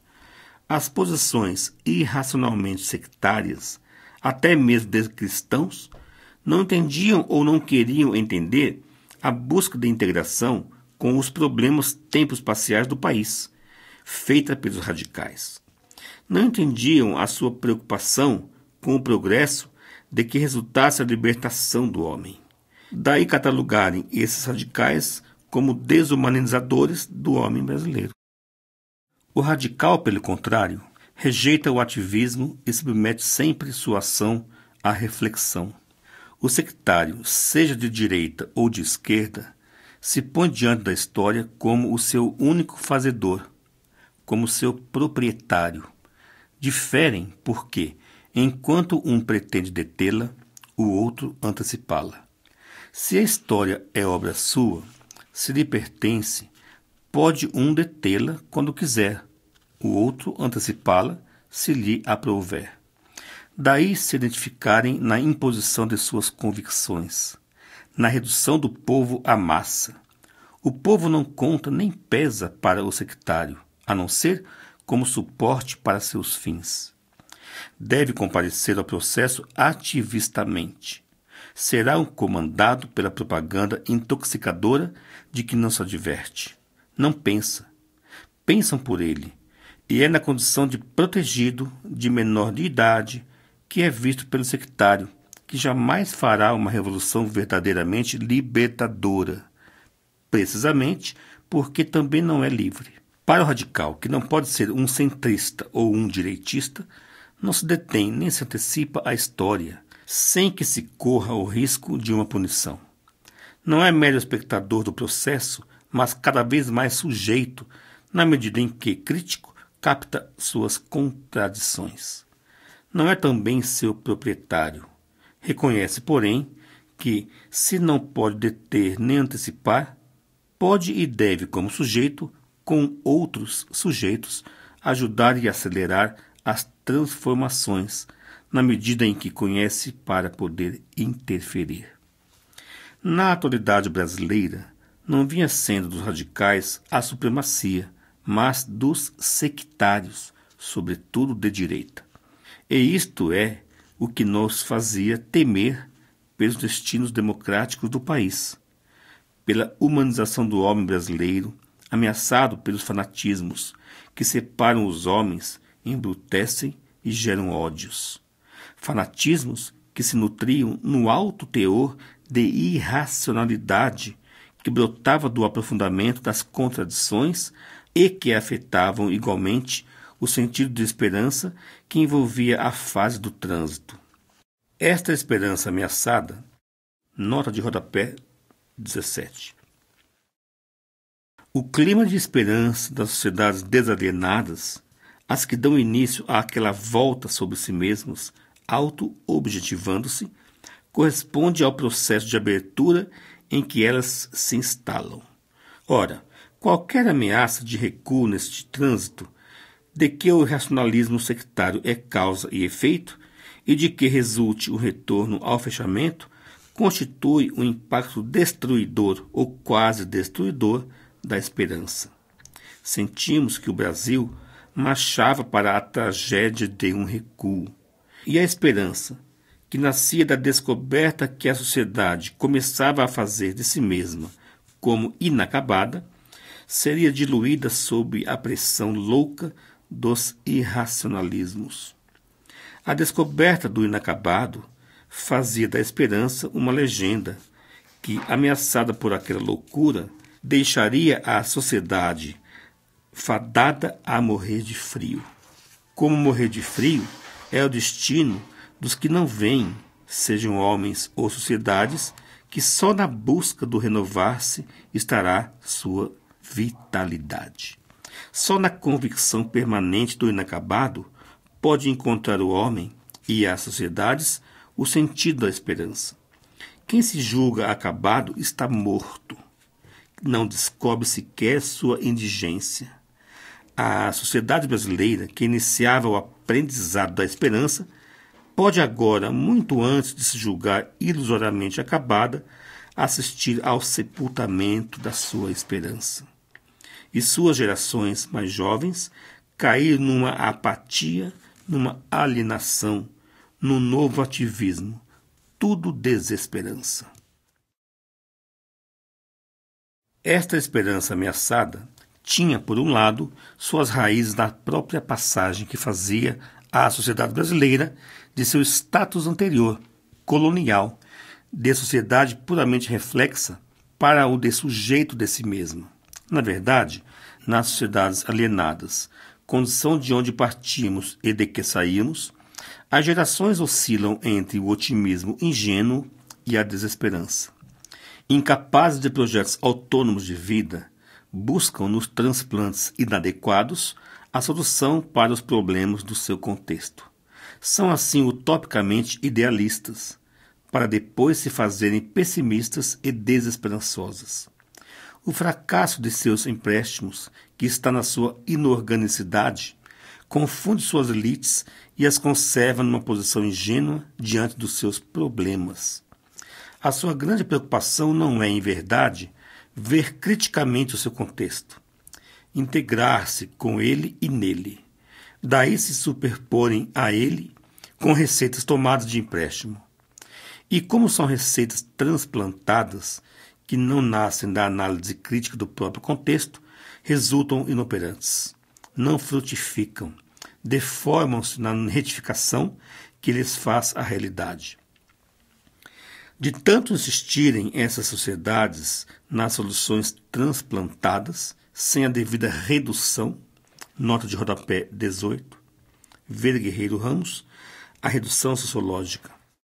A: As posições irracionalmente sectárias, até mesmo de cristãos, não entendiam ou não queriam entender a busca de integração com os problemas tempo-espaciais do país, feita pelos radicais. Não entendiam a sua preocupação com o progresso de que resultasse a libertação do homem. Daí catalogarem esses radicais como desumanizadores do homem brasileiro. O radical, pelo contrário, rejeita o ativismo e submete sempre sua ação à reflexão. O sectário, seja de direita ou de esquerda, se põe diante da história como o seu único fazedor, como seu proprietário. Diferem porque, enquanto um pretende detê-la, o outro antecipá-la. Se a história é obra sua, se lhe pertence, pode um detê-la quando quiser, o outro antecipá-la se lhe aprouver. Daí se identificarem na imposição de suas convicções, na redução do povo à massa. O povo não conta nem pesa para o sectário, a não ser como suporte para seus fins. Deve comparecer ao processo ativistamente. Será comandado pela propaganda intoxicadora de que não se adverte. Não pensa. Pensam por ele. E é na condição de protegido, de menor de idade, que é visto pelo sectário, que jamais fará uma revolução verdadeiramente libertadora. Precisamente porque também não é livre. Para o radical, que não pode ser um centrista ou um direitista, não se detém nem se antecipa à história, sem que se corra o risco de uma punição. Não é mero espectador do processo, mas cada vez mais sujeito, na medida em que crítico capta suas contradições. Não é também seu proprietário. Reconhece, porém, que, se não pode deter nem antecipar, pode e deve, como sujeito, com outros sujeitos, ajudar e acelerar as transformações, na medida em que conhece para poder interferir. Na atualidade brasileira, não vinha sendo dos radicais a supremacia, mas dos sectários, sobretudo de direita. E isto é o que nos fazia temer pelos destinos democráticos do país, pela humanização do homem brasileiro, ameaçado pelos fanatismos que separam os homens, embrutecem e geram ódios. Fanatismos que se nutriam no alto teor de irracionalidade que brotava do aprofundamento das contradições e que afetavam igualmente o sentido de esperança que envolvia a fase do trânsito. Esta esperança ameaçada, nota de rodapé 17. O clima de esperança das sociedades desalienadas, as que dão início àquela volta sobre si mesmos, auto-objetivando-se, corresponde ao processo de abertura em que elas se instalam. Ora, qualquer ameaça de recuo neste trânsito, de que o racionalismo sectário é causa e efeito, e de que resulte o retorno ao fechamento, constitui um impacto destruidor ou quase destruidor da esperança. Sentimos que o Brasil marchava para a tragédia de um recuo. E a esperança, que nascia da descoberta que a sociedade começava a fazer de si mesma como inacabada, seria diluída sob a pressão louca dos irracionalismos. A descoberta do inacabado fazia da esperança uma legenda que, ameaçada por aquela loucura, deixaria a sociedade fadada a morrer de frio. Como morrer de frio é o destino dos que não veem, sejam homens ou sociedades, que só na busca do renovar-se estará sua vitalidade. Só na convicção permanente do inacabado pode encontrar o homem e as sociedades o sentido da esperança. Quem se julga acabado está morto. Não descobre sequer sua indigência. A sociedade brasileira, que iniciava o aprendizado da esperança, pode agora, muito antes de se julgar ilusoriamente acabada, assistir ao sepultamento da sua esperança. E suas gerações mais jovens cair numa apatia, numa alienação, num novo ativismo, tudo desesperança. Esta esperança ameaçada tinha, por um lado, suas raízes na própria passagem que fazia a sociedade brasileira de seu status anterior, colonial, de sociedade puramente reflexa, para o de sujeito de si mesma. Na verdade, nas sociedades alienadas, condição de onde partimos e de que saímos, as gerações oscilam entre o otimismo ingênuo e a desesperança. Incapazes de projetos autônomos de vida, buscam nos transplantes inadequados a solução para os problemas do seu contexto. São assim utopicamente idealistas, para depois se fazerem pessimistas e desesperançosas. O fracasso de seus empréstimos, que está na sua inorganicidade, confunde suas elites e as conserva numa posição ingênua diante dos seus problemas. A sua grande preocupação não é, em verdade, ver criticamente o seu contexto, integrar-se com ele e nele, daí se superporem a ele com receitas tomadas de empréstimo. E como são receitas transplantadas, que não nascem da análise crítica do próprio contexto, resultam inoperantes, não frutificam, deformam-se na retificação que lhes faz a realidade. De tanto insistirem essas sociedades nas soluções transplantadas, sem a devida redução, nota de rodapé 18, Vera Guerreiro Ramos, a redução sociológica.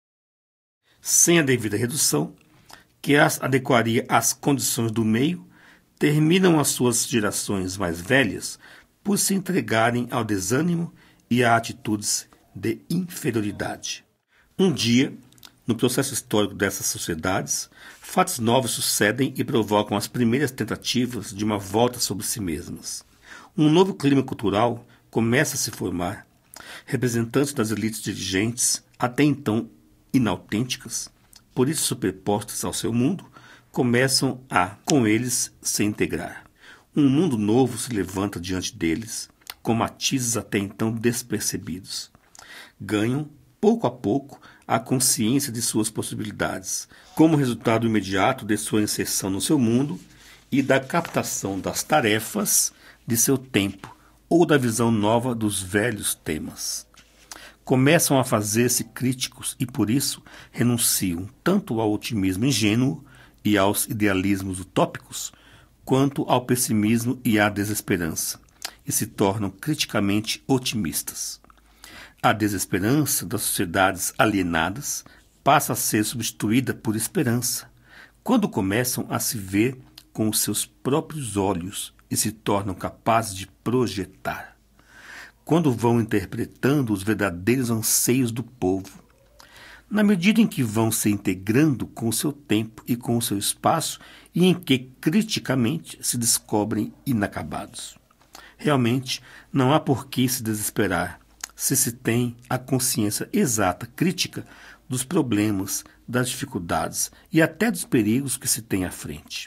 A: Sem a devida redução, que as adequaria às condições do meio, terminam as suas gerações mais velhas por se entregarem ao desânimo e a atitudes de inferioridade. Um dia, no processo histórico dessas sociedades, fatos novos sucedem e provocam as primeiras tentativas de uma volta sobre si mesmas. Um novo clima cultural começa a se formar. Representantes das elites dirigentes, até então inautênticas, por isso superpostas ao seu mundo, começam a, com eles, se integrar. Um mundo novo se levanta diante deles, com matizes até então despercebidos. Ganham, pouco a pouco, a consciência de suas possibilidades, como resultado imediato de sua inserção no seu mundo e da captação das tarefas de seu tempo ou da visão nova dos velhos temas. Começam a fazer-se críticos e, por isso, renunciam tanto ao otimismo ingênuo e aos idealismos utópicos, quanto ao pessimismo e à desesperança, e se tornam criticamente otimistas. A desesperança das sociedades alienadas passa a ser substituída por esperança, quando começam a se ver com os seus próprios olhos e se tornam capazes de projetar. Quando vão interpretando os verdadeiros anseios do povo. Na medida em que vão se integrando com o seu tempo e com o seu espaço e em que criticamente se descobrem inacabados. Realmente, não há por que se desesperar se tem a consciência exata, crítica, dos problemas, das dificuldades e até dos perigos que se tem à frente.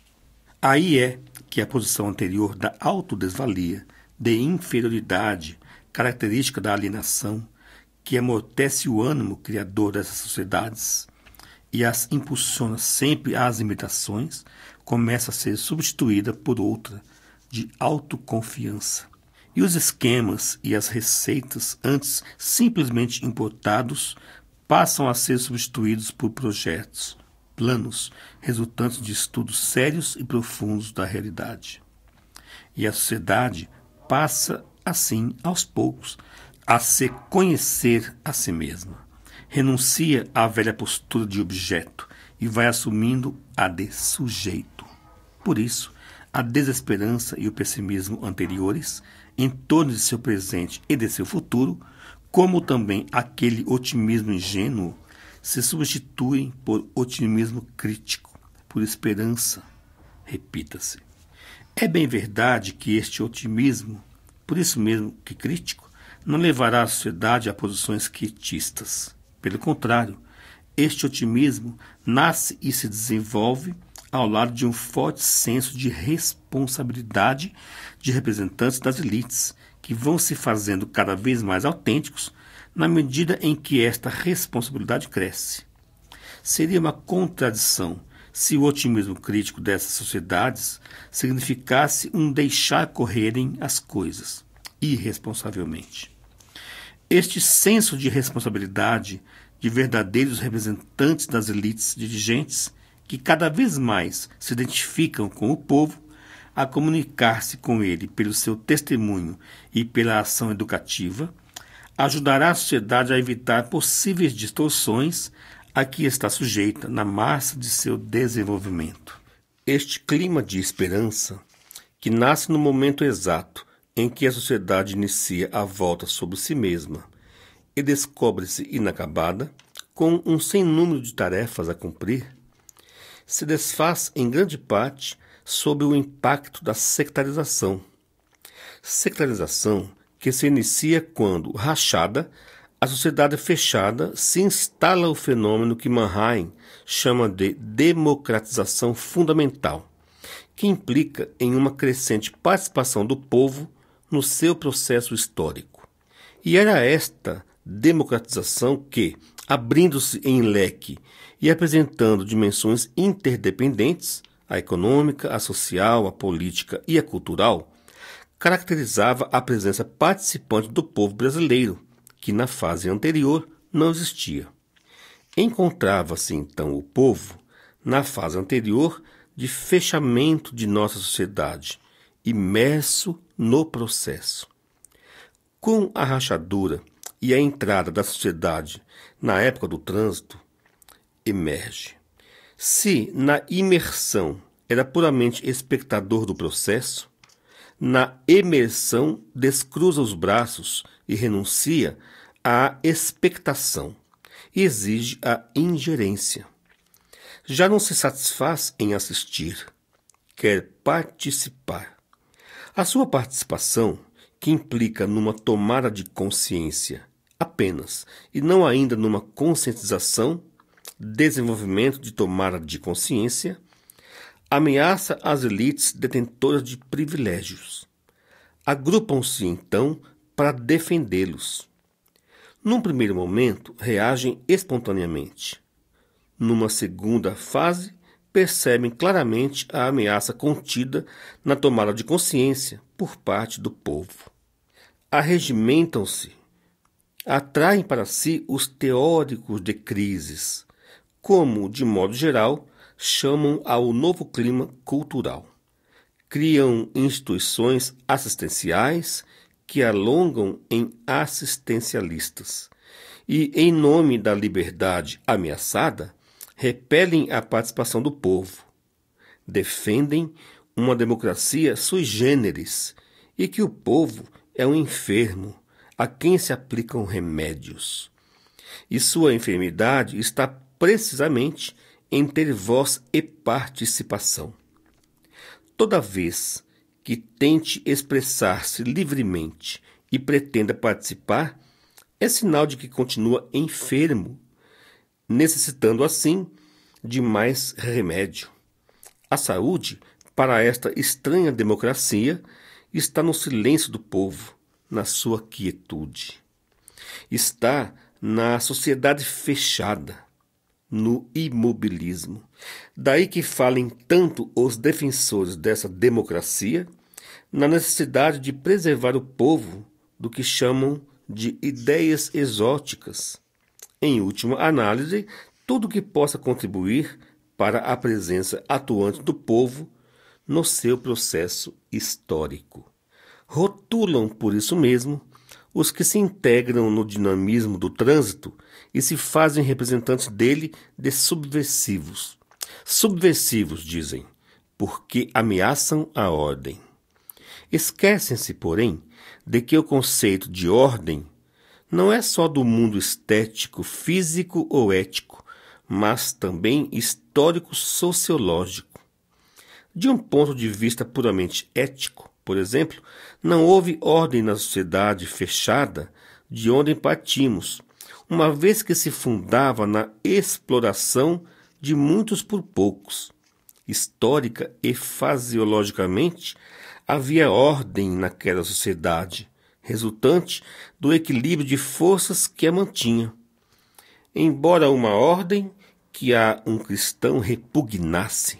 A: Aí é que a posição anterior da autodesvalia, de inferioridade, característica da alienação, que amortece o ânimo criador dessas sociedades e as impulsiona sempre às imitações, começa a ser substituída por outra, de autoconfiança. E os esquemas e as receitas, antes simplesmente importados, passam a ser substituídos por projetos, planos, resultantes de estudos sérios e profundos da realidade. E a sociedade passa, assim, aos poucos, a se conhecer a si mesma. Renuncia à velha postura de objeto e vai assumindo a de sujeito. Por isso, a desesperança e o pessimismo anteriores, em torno de seu presente e de seu futuro, como também aquele otimismo ingênuo, se substituem por otimismo crítico, por esperança. Repita-se. É bem verdade que este otimismo, por isso mesmo que crítico, não levará a sociedade a posições quietistas. Pelo contrário, este otimismo nasce e se desenvolve ao lado de um forte senso de responsabilidade de representantes das elites, que vão se fazendo cada vez mais autênticos na medida em que esta responsabilidade cresce. Seria uma contradição se o otimismo crítico dessas sociedades significasse um deixar correrem as coisas, irresponsavelmente. Este senso de responsabilidade de verdadeiros representantes das elites dirigentes, que cada vez mais se identificam com o povo, a comunicar-se com ele pelo seu testemunho e pela ação educativa, ajudará a sociedade a evitar possíveis distorções a que está sujeita na massa de seu desenvolvimento. Este clima de esperança, que nasce no momento exato em que a sociedade inicia a volta sobre si mesma e descobre-se inacabada, com um sem número de tarefas a cumprir, se desfaz em grande parte sob o impacto da sectarização. Sectarização que se inicia quando, rachada, a sociedade fechada, se instala o fenômeno que Mannheim chama de democratização fundamental, que implica em uma crescente participação do povo no seu processo histórico. E era esta democratização que, abrindo-se em leque e apresentando dimensões interdependentes, a econômica, a social, a política e a cultural, caracterizava a presença participante do povo brasileiro, que na fase anterior não existia. Encontrava-se então o povo, na fase anterior, de fechamento de nossa sociedade, imerso no processo. Com a rachadura e a entrada da sociedade na época do trânsito, emerge. Se na imersão era puramente espectador do processo, na emersão descruza os braços e renuncia à expectação e exige a ingerência. Já não se satisfaz em assistir, quer participar. A sua participação, que implica numa tomada de consciência apenas, e não ainda numa conscientização, desenvolvimento de tomada de consciência, ameaça as elites detentoras de privilégios. Agrupam-se, então, para defendê-los. Num primeiro momento, reagem espontaneamente. Numa segunda fase, percebem claramente a ameaça contida na tomada de consciência por parte do povo. Arregimentam-se, atraem para si os teóricos de crises, como, de modo geral, chamam ao novo clima cultural. Criam instituições assistenciais que alongam em assistencialistas e, em nome da liberdade ameaçada, repelem a participação do povo. Defendem uma democracia sui generis e que o povo é um enfermo a quem se aplicam remédios. E sua enfermidade está precisamente em ter voz e participação. Toda vez que tente expressar-se livremente e pretenda participar, é sinal de que continua enfermo, necessitando assim de mais remédio. A saúde, para esta estranha democracia, está no silêncio do povo, na sua quietude. Está na sociedade fechada, no imobilismo. Daí que falem tanto os defensores dessa democracia na necessidade de preservar o povo do que chamam de ideias exóticas. Em última análise, tudo que possa contribuir para a presença atuante do povo no seu processo histórico. Rotulam, por isso mesmo, os que se integram no dinamismo do trânsito e se fazem representantes dele de subversivos. Subversivos, dizem, porque ameaçam a ordem. Esquecem-se, porém, de que o conceito de ordem não é só do mundo estético, físico ou ético, mas também histórico-sociológico. De um ponto de vista puramente ético, por exemplo, não houve ordem na sociedade fechada de onde partimos, uma vez que se fundava na exploração de muitos por poucos. Histórica e fasiologicamente, havia ordem naquela sociedade, resultante do equilíbrio de forças que a mantinha. Embora uma ordem que a um cristão repugnasse.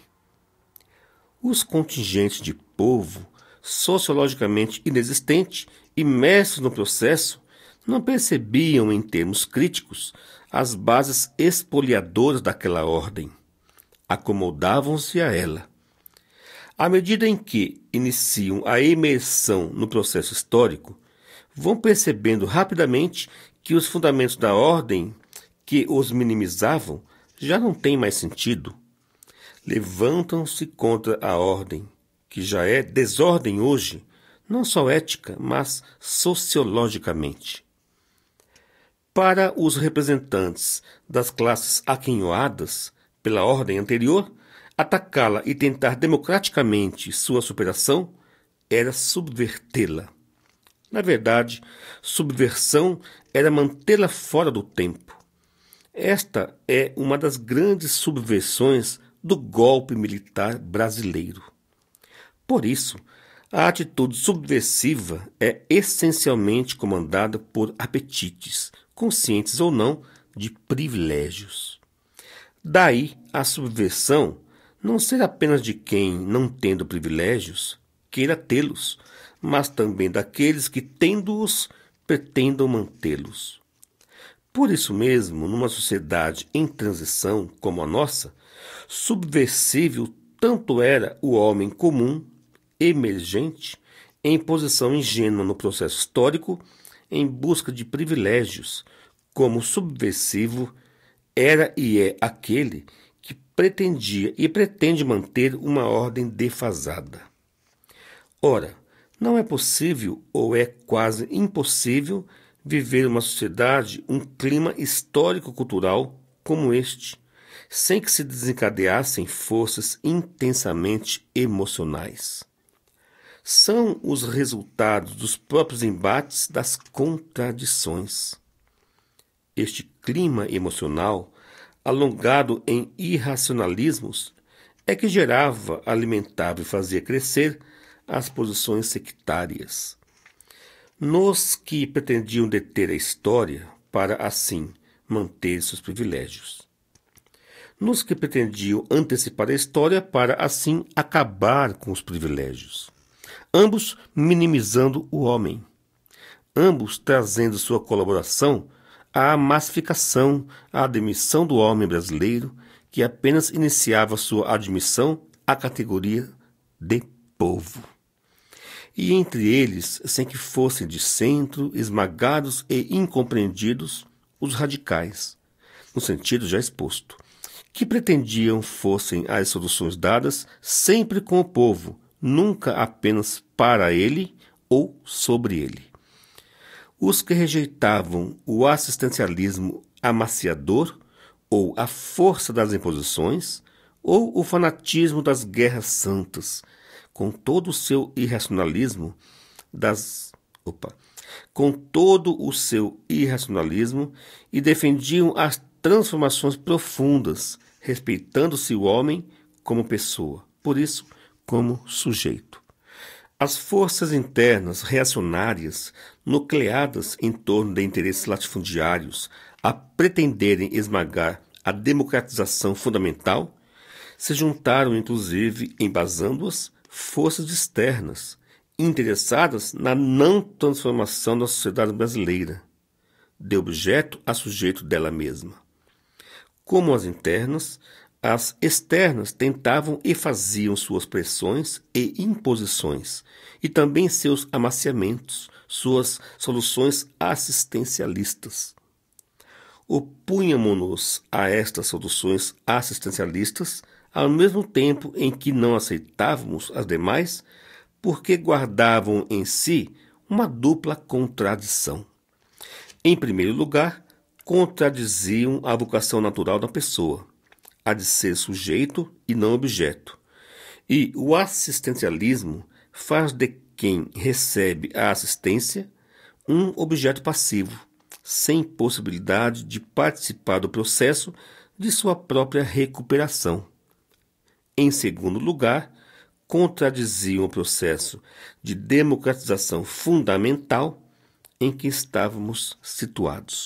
A: Os contingentes de povo, sociologicamente inexistente, imersos no processo, não percebiam, em termos críticos, as bases expoliadoras daquela ordem. Acomodavam-se a ela. À medida em que iniciam a imersão no processo histórico, vão percebendo rapidamente que os fundamentos da ordem que os minimizavam já não têm mais sentido. Levantam-se contra a ordem, que já é desordem hoje, não só ética, mas sociologicamente. Para os representantes das classes aquinhoadas pela ordem anterior, atacá-la e tentar democraticamente sua superação era subvertê-la. Na verdade, subversão era mantê-la fora do tempo. Esta é uma das grandes subversões do golpe militar brasileiro. Por isso, A atitude subversiva é essencialmente comandada por apetites, conscientes ou não, de privilégios. Daí a subversão não ser apenas de quem, não tendo privilégios, queira tê-los, mas também daqueles que, tendo-os, pretendam mantê-los. Por isso mesmo, numa sociedade em transição como a nossa, subversível tanto era o homem comum, emergente, em posição ingênua no processo histórico, em busca de privilégios, como subversivo era e é aquele que pretendia e pretende manter uma ordem defasada. Ora, não é possível ou é quase impossível viver uma sociedade, um clima histórico-cultural como este, sem que se desencadeassem forças intensamente emocionais. São os resultados dos próprios embates das contradições. Este clima emocional, alongado em irracionalismos, é que gerava, alimentava e fazia crescer as posições sectárias. Nos que pretendiam deter a história para, assim, manter seus privilégios. Nos que pretendiam antecipar a história para, assim, acabar com os privilégios. Ambos minimizando o homem. Ambos trazendo sua colaboração à massificação, à demissão do homem brasileiro, que apenas iniciava sua admissão à categoria de povo. E entre eles, sem que fossem de centro, esmagados e incompreendidos, os radicais, no sentido já exposto, que pretendiam fossem as soluções dadas sempre com o povo, nunca apenas para ele ou sobre ele. Os que rejeitavam o assistencialismo amaciador, ou a força das imposições, ou o fanatismo das guerras santas, com todo o seu irracionalismo e defendiam as transformações profundas, respeitando-se o homem como pessoa, por isso como sujeito. As forças internas reacionárias, nucleadas em torno de interesses latifundiários, a pretenderem esmagar a democratização fundamental, se juntaram inclusive, embasando-as, forças externas, interessadas na não transformação da sociedade brasileira, de objeto a sujeito dela mesma. Como as internas, as externas tentavam e faziam suas pressões e imposições, e também seus amaciamentos, suas soluções assistencialistas. Opunhamo-nos a estas soluções assistencialistas, ao mesmo tempo em que não aceitávamos as demais, porque guardavam em si uma dupla contradição. Em primeiro lugar, contradiziam a vocação natural da pessoa, a de ser sujeito e não objeto. E o assistencialismo faz de quem recebe a assistência um objeto passivo, sem possibilidade de participar do processo de sua própria recuperação. Em segundo lugar, contradiziam o processo de democratização fundamental em que estávamos situados.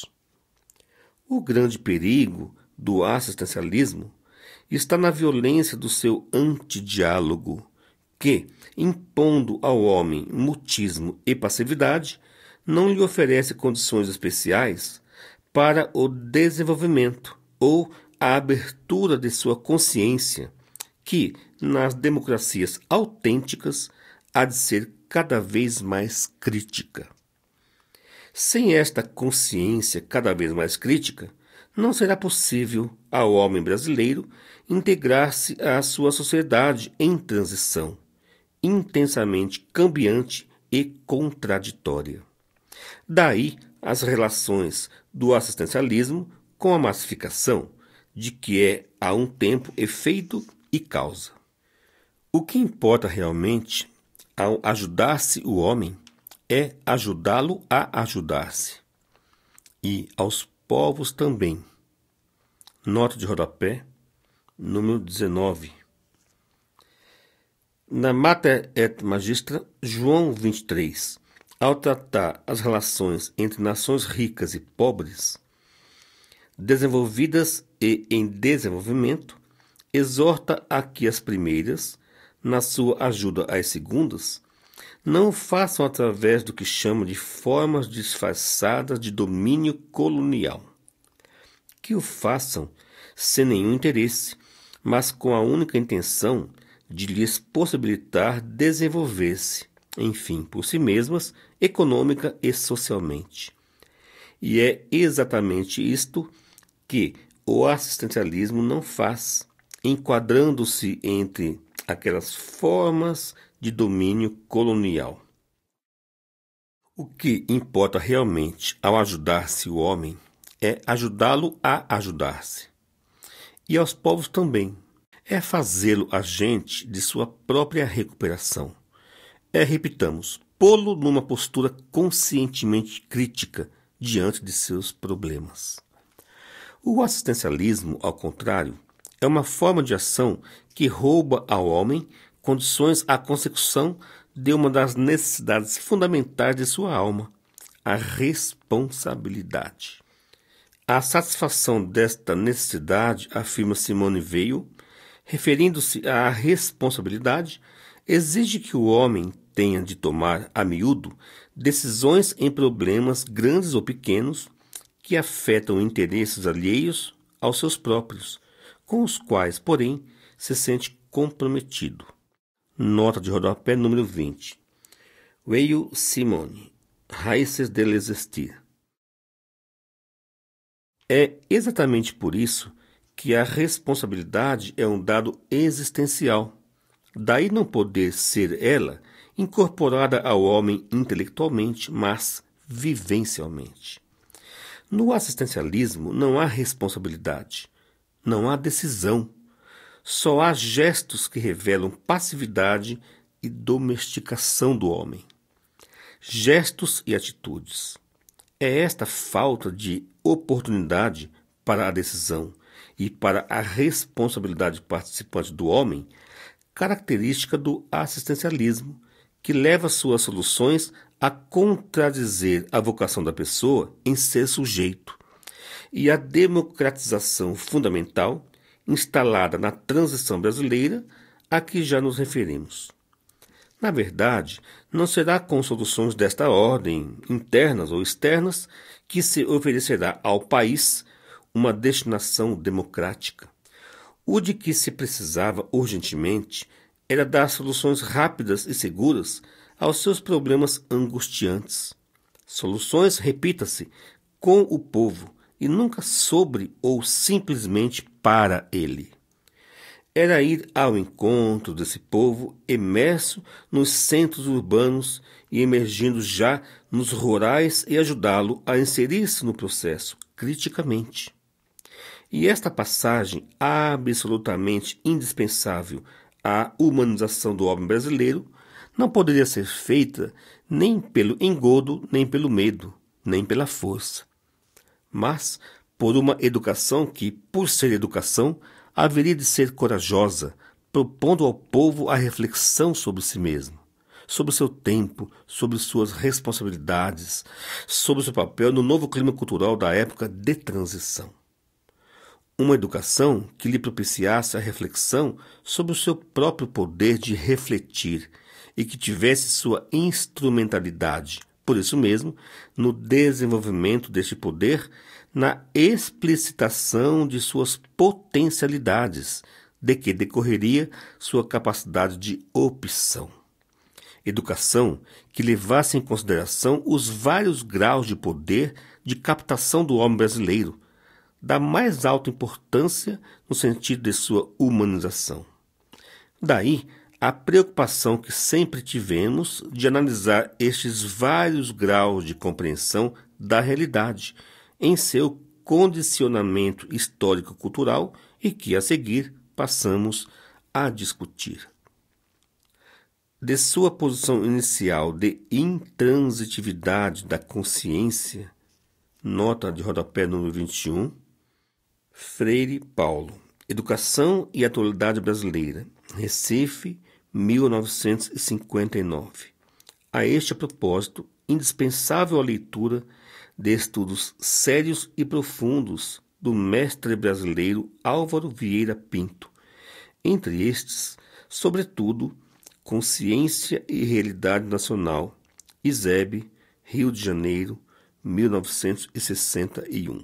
A: O grande perigo do assistencialismo está na violência do seu antidiálogo, que, impondo ao homem mutismo e passividade, não lhe oferece condições especiais para o desenvolvimento ou a abertura de sua consciência, que, nas democracias autênticas, há de ser cada vez mais crítica. Sem esta consciência cada vez mais crítica, não será possível ao homem brasileiro integrar-se à sua sociedade em transição, intensamente cambiante e contraditória. Daí as relações do assistencialismo com a massificação, de que é a um tempo efeito e causa. O que importa realmente ao ajudar-se o homem é ajudá-lo a ajudar-se. E aos povos também. Nota de rodapé, número 19. Na Mater et Magistra, João 23, ao tratar as relações entre nações ricas e pobres, desenvolvidas e em desenvolvimento, exorta a que as primeiras, na sua ajuda às segundas, não o façam através do que chama de formas disfarçadas de domínio colonial. Que o façam sem nenhum interesse, mas com a única intenção de lhes possibilitar desenvolver-se, enfim, por si mesmas, econômica e socialmente. E é exatamente isto que o assistencialismo não faz, enquadrando-se entre aquelas formas de domínio colonial. O que importa realmente ao ajudar-se o homem é ajudá-lo a ajudar-se. E aos povos também. É fazê-lo agente de sua própria recuperação. É, repitamos, pô-lo numa postura conscientemente crítica diante de seus problemas. O assistencialismo, ao contrário, é uma forma de ação que rouba ao homem condições à consecução de uma das necessidades fundamentais de sua alma, a responsabilidade. A satisfação desta necessidade, afirma Simone Weil, referindo-se à responsabilidade, exige que o homem tenha de tomar a miúdo decisões em problemas grandes ou pequenos que afetam interesses alheios aos seus próprios, com os quais, porém, se sente comprometido. Nota de rodapé número 20. Weil, Simone, Raíces del Existir. É exatamente por isso que a responsabilidade é um dado existencial. Daí não poder ser ela incorporada ao homem intelectualmente, mas vivencialmente. No assistencialismo não há responsabilidade, não há decisão. Só há gestos que revelam passividade e domesticação do homem. Gestos e atitudes. É esta falta de oportunidade para a decisão e para a responsabilidade participante do homem, característica do assistencialismo, que leva suas soluções a contradizer a vocação da pessoa em ser sujeito, e a democratização fundamental instalada na transição brasileira a que já nos referimos. Na verdade, não será com soluções desta ordem, internas ou externas, que se oferecerá ao país uma destinação democrática. O de que se precisava urgentemente era dar soluções rápidas e seguras aos seus problemas angustiantes. Soluções, repita-se, com o povo e nunca sobre ou simplesmente para ele. Era ir ao encontro desse povo imerso nos centros urbanos e emergindo já nos rurais e ajudá-lo a inserir-se no processo criticamente. E esta passagem absolutamente indispensável à humanização do homem brasileiro não poderia ser feita nem pelo engodo, nem pelo medo, nem pela força, mas por uma educação que, por ser educação, haveria de ser corajosa, propondo ao povo a reflexão sobre si mesmo, sobre seu tempo, sobre suas responsabilidades, sobre seu papel no novo clima cultural da época de transição. Uma educação que lhe propiciasse a reflexão sobre o seu próprio poder de refletir e que tivesse sua instrumentalidade, por isso mesmo, no desenvolvimento deste poder, na explicitação de suas potencialidades, de que decorreria sua capacidade de opção. Educação que levasse em consideração os vários graus de poder de captação do homem brasileiro, da mais alta importância no sentido de sua humanização. Daí a preocupação que sempre tivemos de analisar estes vários graus de compreensão da realidade em seu condicionamento histórico-cultural e que, a seguir, passamos a discutir. De sua posição inicial de intransitividade da consciência, nota de rodapé número 21, Freire Paulo, Educação e Atualidade Brasileira, Recife, 1959. A este propósito, indispensável a leitura de estudos sérios e profundos do mestre brasileiro Álvaro Vieira Pinto. Entre estes, sobretudo, Consciência e Realidade Nacional, ISEB, Rio de Janeiro, 1961.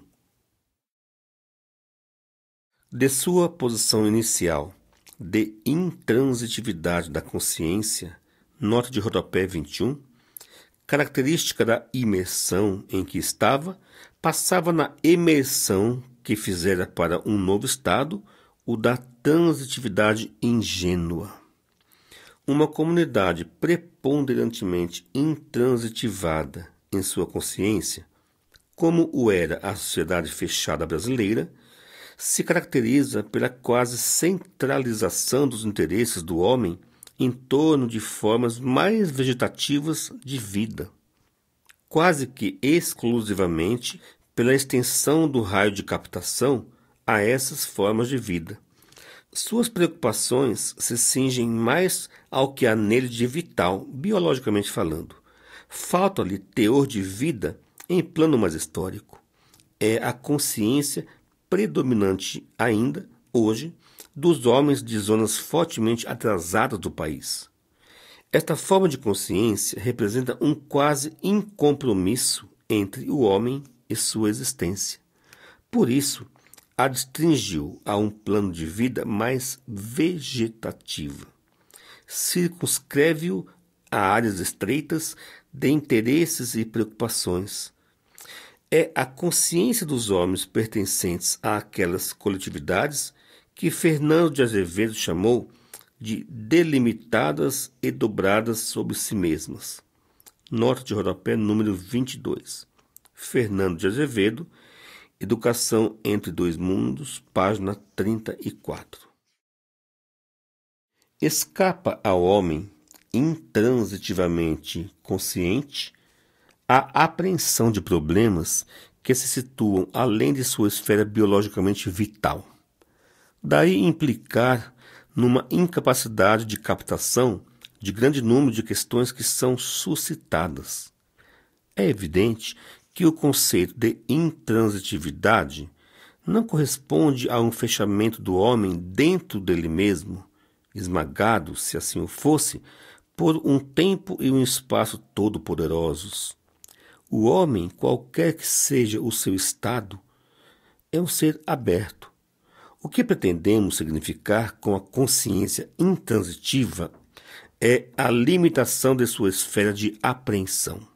A: De sua posição inicial de intransitividade da consciência, nota de rodapé 21, característica da imersão em que estava, passava na emersão que fizera para um novo estado, o da transitividade ingênua. Uma comunidade preponderantemente intransitivada em sua consciência, como o era a sociedade fechada brasileira, se caracteriza pela quase centralização dos interesses do homem em torno de formas mais vegetativas de vida, quase que exclusivamente pela extensão do raio de captação a essas formas de vida. Suas preocupações se cingem mais ao que há nele de vital, biologicamente falando. Falta-lhe teor de vida em plano mais histórico. É a consciência predominante ainda, hoje, dos homens de zonas fortemente atrasadas do país. Esta forma de consciência representa um quase incompromisso entre o homem e sua existência. Por isso, a restringiu a um plano de vida mais vegetativo. Circunscreve-o a áreas estreitas de interesses e preocupações. É a consciência dos homens pertencentes àquelas coletividades que Fernando de Azevedo chamou de delimitadas e dobradas sobre si mesmas. Nota de rodapé número 22. Fernando de Azevedo, Educação entre Dois Mundos, página 34. Escapa ao homem, intransitivamente consciente, a apreensão de problemas que se situam além de sua esfera biologicamente vital. Daí implicar numa incapacidade de captação de grande número de questões que são suscitadas. É evidente que o conceito de intransitividade não corresponde a um fechamento do homem dentro dele mesmo, esmagado, se assim o fosse, por um tempo e um espaço todo-poderosos. O homem, qualquer que seja o seu estado, é um ser aberto. O que pretendemos significar com a consciência intransitiva é a limitação de sua esfera de apreensão.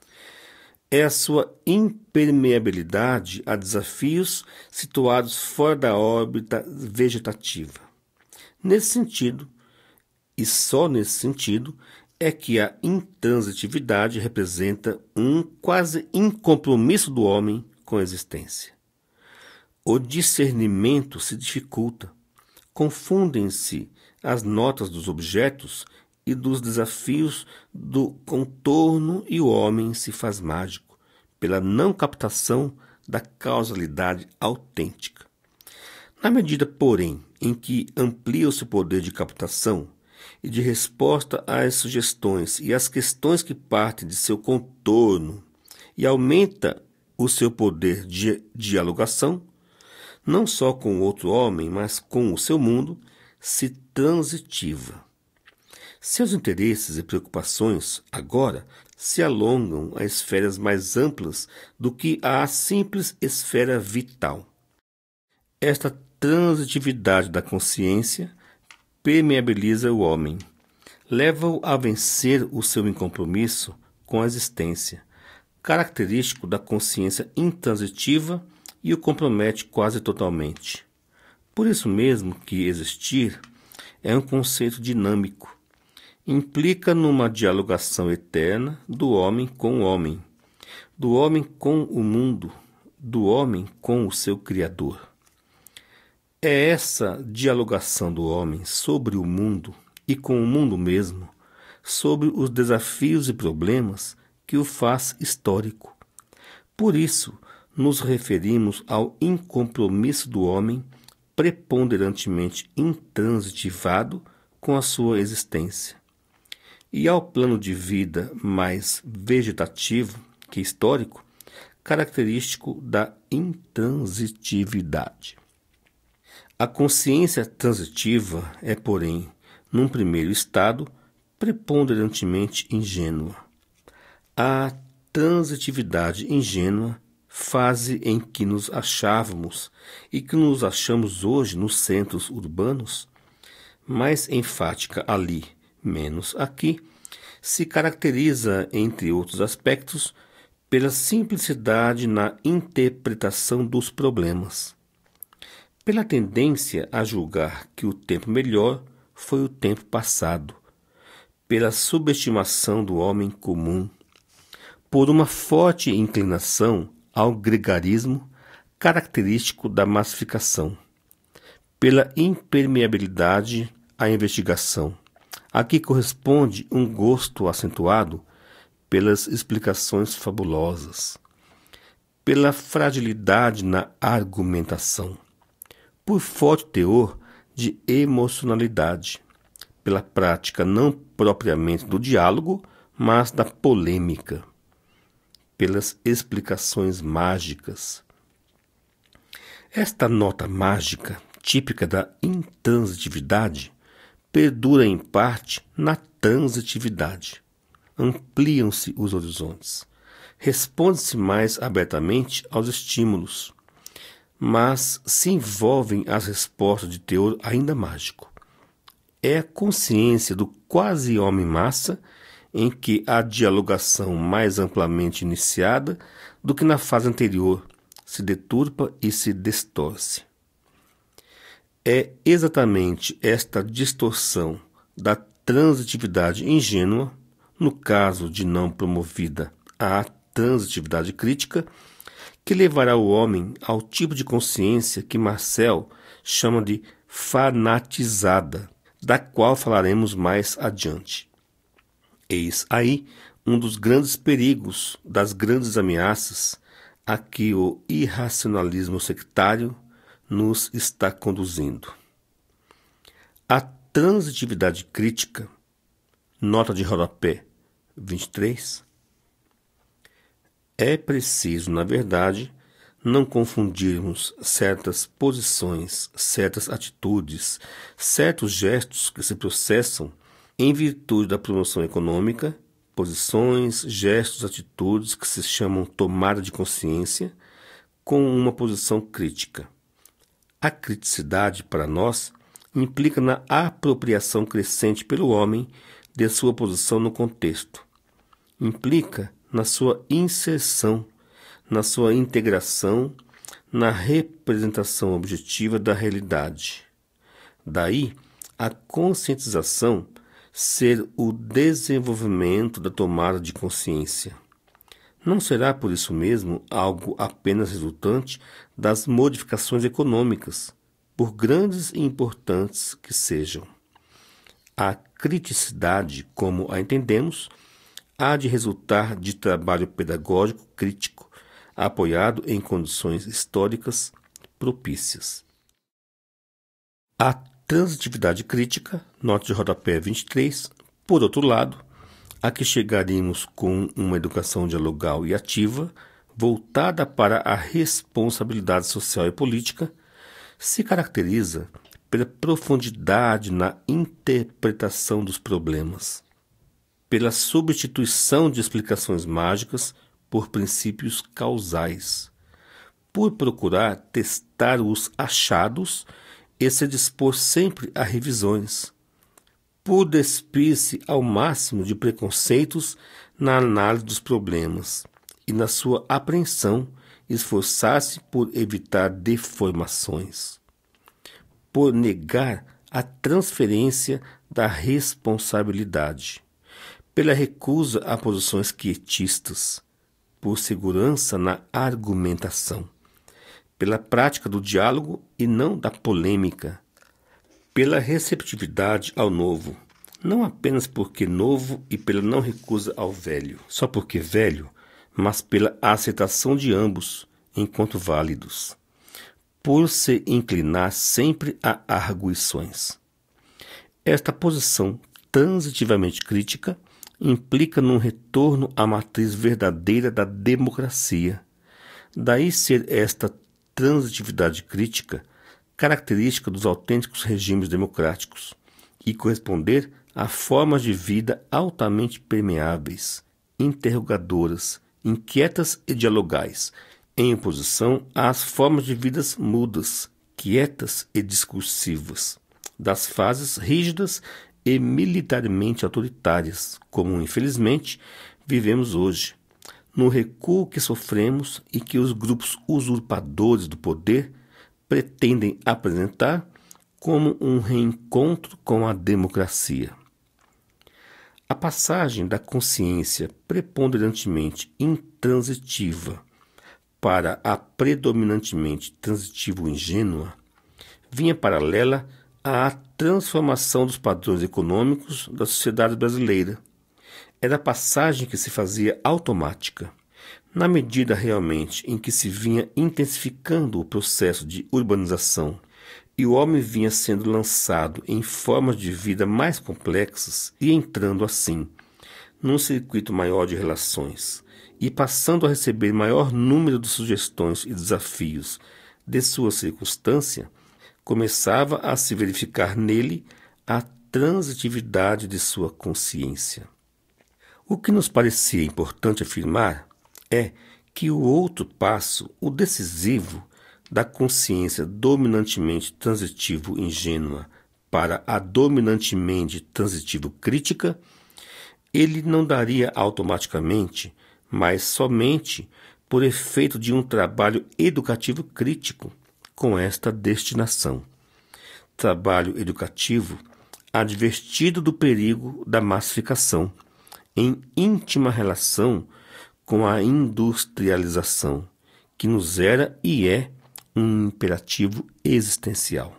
A: É a sua impermeabilidade a desafios situados fora da órbita vegetativa. Nesse sentido, e só nesse sentido, é que a intransitividade representa um quase incompromisso do homem com a existência. O discernimento se dificulta, confundem-se as notas dos objetos e dos desafios do contorno e o homem se faz mágico pela não captação da causalidade autêntica. Na medida, porém, em que amplia o seu poder de captação e de resposta às sugestões e às questões que partem de seu contorno e aumenta o seu poder de dialogação, não só com o outro homem, mas com o seu mundo, se transitiva. Seus interesses e preocupações, agora, se alongam a esferas mais amplas do que a simples esfera vital. Esta transitividade da consciência permeabiliza o homem, leva-o a vencer o seu incompromisso com a existência, característico da consciência intransitiva, e o compromete quase totalmente. Por isso mesmo que existir é um conceito dinâmico, implica numa dialogação eterna do homem com o homem, do homem com o mundo, do homem com o seu Criador. É essa dialogação do homem sobre o mundo e com o mundo mesmo, sobre os desafios e problemas, que o faz histórico. Por isso, nos referimos ao incompromisso do homem preponderantemente intransitivado com a sua existência, e ao plano de vida mais vegetativo que histórico, característico da intransitividade. A consciência transitiva é, porém, num primeiro estado, preponderantemente ingênua. A transitividade ingênua, fase em que nos achávamos e que nos achamos hoje nos centros urbanos, mais enfática ali, menos aqui, se caracteriza, entre outros aspectos, pela simplicidade na interpretação dos problemas, pela tendência a julgar que o tempo melhor foi o tempo passado, pela subestimação do homem comum, por uma forte inclinação ao gregarismo característico da massificação, pela impermeabilidade à investigação, a que corresponde um gosto acentuado pelas explicações fabulosas, pela fragilidade na argumentação, por forte teor de emocionalidade, pela prática não propriamente do diálogo, mas da polêmica, pelas explicações mágicas. Esta nota mágica, típica da intransitividade, perdura em parte na transitividade. Ampliam-se os horizontes. Responde-se mais abertamente aos estímulos, mas se envolvem as respostas de teor ainda mágico. É a consciência do quase-homem-massa em que a dialogação mais amplamente iniciada do que na fase anterior se deturpa e se distorce. É exatamente esta distorção da transitividade ingênua, no caso de não promovida a transitividade crítica, que levará o homem ao tipo de consciência que Marcel chama de fanatizada, da qual falaremos mais adiante. Eis aí um dos grandes perigos, das grandes ameaças a que o irracionalismo sectário nos está conduzindo. A transitividade crítica, nota de rodapé 23, é preciso, na verdade, não confundirmos certas posições, certas atitudes, certos gestos que se processam em virtude da promoção econômica, posições, gestos, atitudes que se chamam tomada de consciência, com uma posição crítica. A criticidade, para nós, implica na apropriação crescente pelo homem de sua posição no contexto. Implica na sua inserção, na sua integração, na representação objetiva da realidade. Daí, a conscientização ser o desenvolvimento da tomada de consciência. Não será, por isso mesmo, algo apenas resultante das modificações econômicas, por grandes e importantes que sejam. A criticidade, como a entendemos, há de resultar de trabalho pedagógico crítico, apoiado em condições históricas propícias. A transitividade crítica, nota de rodapé 23, por outro lado, a que chegaríamos com uma educação dialogal e ativa, voltada para a responsabilidade social e política, se caracteriza pela profundidade na interpretação dos problemas, pela substituição de explicações mágicas por princípios causais, por procurar testar os achados e se dispor sempre a revisões, por despir-se ao máximo de preconceitos na análise dos problemas e na sua apreensão esforçar-se por evitar deformações, por negar a transferência da responsabilidade, pela recusa a posições quietistas, por segurança na argumentação, pela prática do diálogo e não da polêmica, pela receptividade ao novo, não apenas porque novo e pela não recusa ao velho, só porque velho, mas pela aceitação de ambos enquanto válidos, por se inclinar sempre a arguições. Esta posição transitivamente crítica implica num retorno à matriz verdadeira da democracia. Daí ser esta transitividade crítica característica dos autênticos regimes democráticos e corresponder a formas de vida altamente permeáveis, interrogadoras, inquietas e dialogais, em oposição às formas de vidas mudas, quietas e discursivas, das fases rígidas e militarmente autoritárias, como infelizmente vivemos hoje, no recuo que sofremos e que os grupos usurpadores do poder pretendem apresentar como um reencontro com a democracia. A passagem da consciência preponderantemente intransitiva para a predominantemente transitivo-ingênua vinha paralela à transformação dos padrões econômicos da sociedade brasileira. Era a passagem que se fazia automática, na medida realmente em que se vinha intensificando o processo de urbanização e o homem vinha sendo lançado em formas de vida mais complexas e entrando assim num circuito maior de relações e passando a receber maior número de sugestões e desafios de sua circunstância, começava a se verificar nele a transitividade de sua consciência. O que nos parecia importante afirmar é que o outro passo, o decisivo, da consciência dominantemente transitivo-ingênua para a dominantemente transitivo-crítica, ele não daria automaticamente, mas somente por efeito de um trabalho educativo crítico com esta destinação. Trabalho educativo advertido do perigo da massificação, em íntima relação com a industrialização, que nos era e é um imperativo existencial.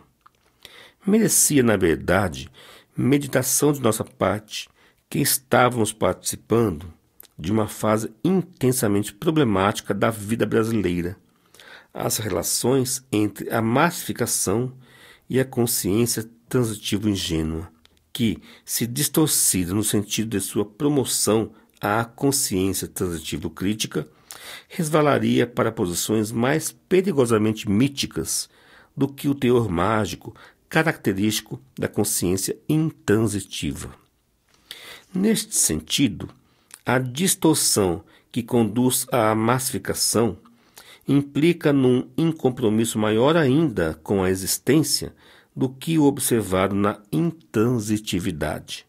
A: Merecia, na verdade, meditação de nossa parte que estávamos participando de uma fase intensamente problemática da vida brasileira, as relações entre a massificação e a consciência transitivo-ingênua, que, se distorcida no sentido de sua promoção à consciência transitivo-crítica, resvalaria para posições mais perigosamente míticas do que o teor mágico característico da consciência intransitiva. Neste sentido, a distorção que conduz à massificação implica num incompromisso maior ainda com a existência do que o observado na intransitividade.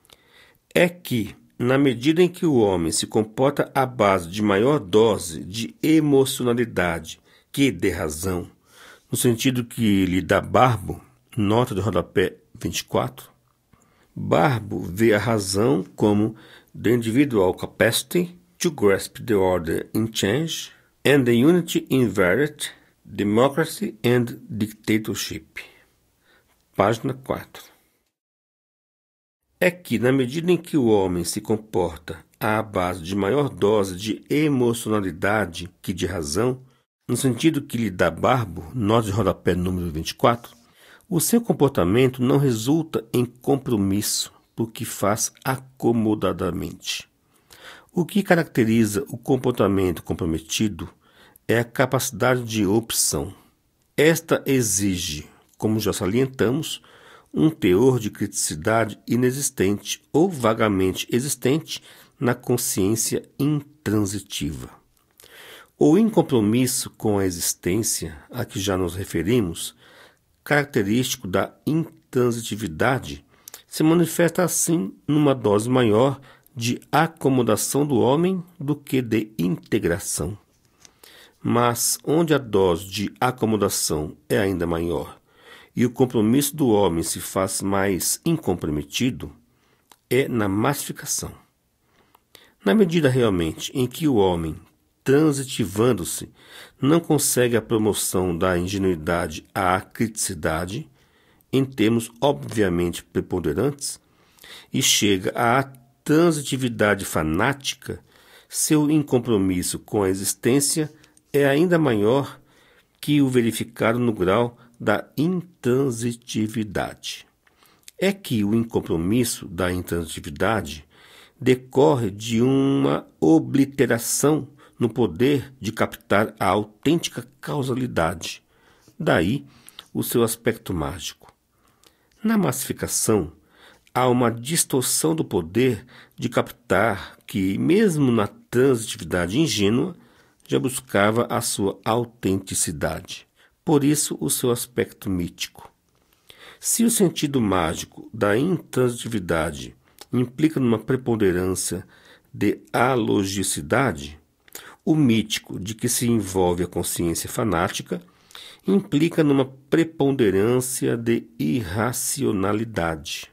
A: É que, na medida em que o homem se comporta à base de maior dose de emocionalidade que de razão, no sentido que lhe dá Barbo, nota de rodapé 24, Barbo vê a razão como the individual capacity to grasp the order in change and the unity in variety, democracy and dictatorship. Página 4. É que, na medida em que o homem se comporta à base de maior dose de emocionalidade que de razão, no sentido que lhe dá Barbo, nota de rodapé número 24, o seu comportamento não resulta em compromisso, porque faz acomodadamente. O que caracteriza o comportamento comprometido é a capacidade de opção. Esta exige, como já salientamos, um teor de criticidade inexistente ou vagamente existente na consciência intransitiva. O incompromisso com a existência a que já nos referimos, característico da intransitividade, se manifesta assim numa dose maior de acomodação do homem do que de integração. Mas onde a dose de acomodação é ainda maior e o compromisso do homem se faz mais incomprometido, é na massificação. Na medida realmente em que o homem, transitivando-se, não consegue a promoção da ingenuidade à criticidade, em termos obviamente preponderantes, e chega à transitividade fanática, seu incompromisso com a existência é ainda maior que o verificado no grau da intransitividade. é que o incompromisso da intransitividade decorre de uma obliteração no poder de captar a autêntica causalidade, daí o seu aspecto mágico. Na massificação, há uma distorção do poder de captar que, mesmo na transitividade ingênua, já buscava a sua autenticidade, por isso o seu aspecto mítico. Se o sentido mágico da intransitividade implica numa preponderância de alogicidade, o mítico de que se envolve a consciência fanática implica numa preponderância de irracionalidade.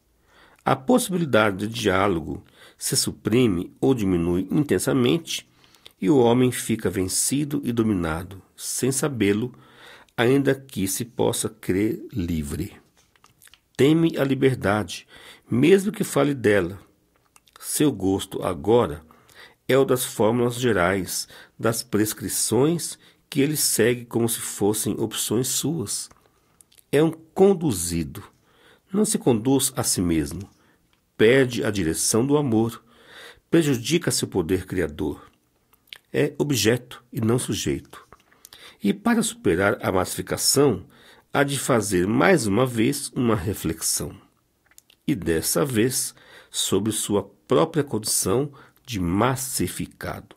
A: A possibilidade de diálogo se suprime ou diminui intensamente e o homem fica vencido e dominado, sem sabê-lo, ainda que se possa crer livre. Teme a liberdade, mesmo que fale dela. Seu gosto agora é o das fórmulas gerais, das prescrições que ele segue como se fossem opções suas. É um conduzido. Não se conduz a si mesmo. Perde a direção do amor. Prejudica seu poder criador. É objeto e não sujeito. E para superar a massificação, há de fazer mais uma vez uma reflexão. E dessa vez sobre sua própria condição de massificado.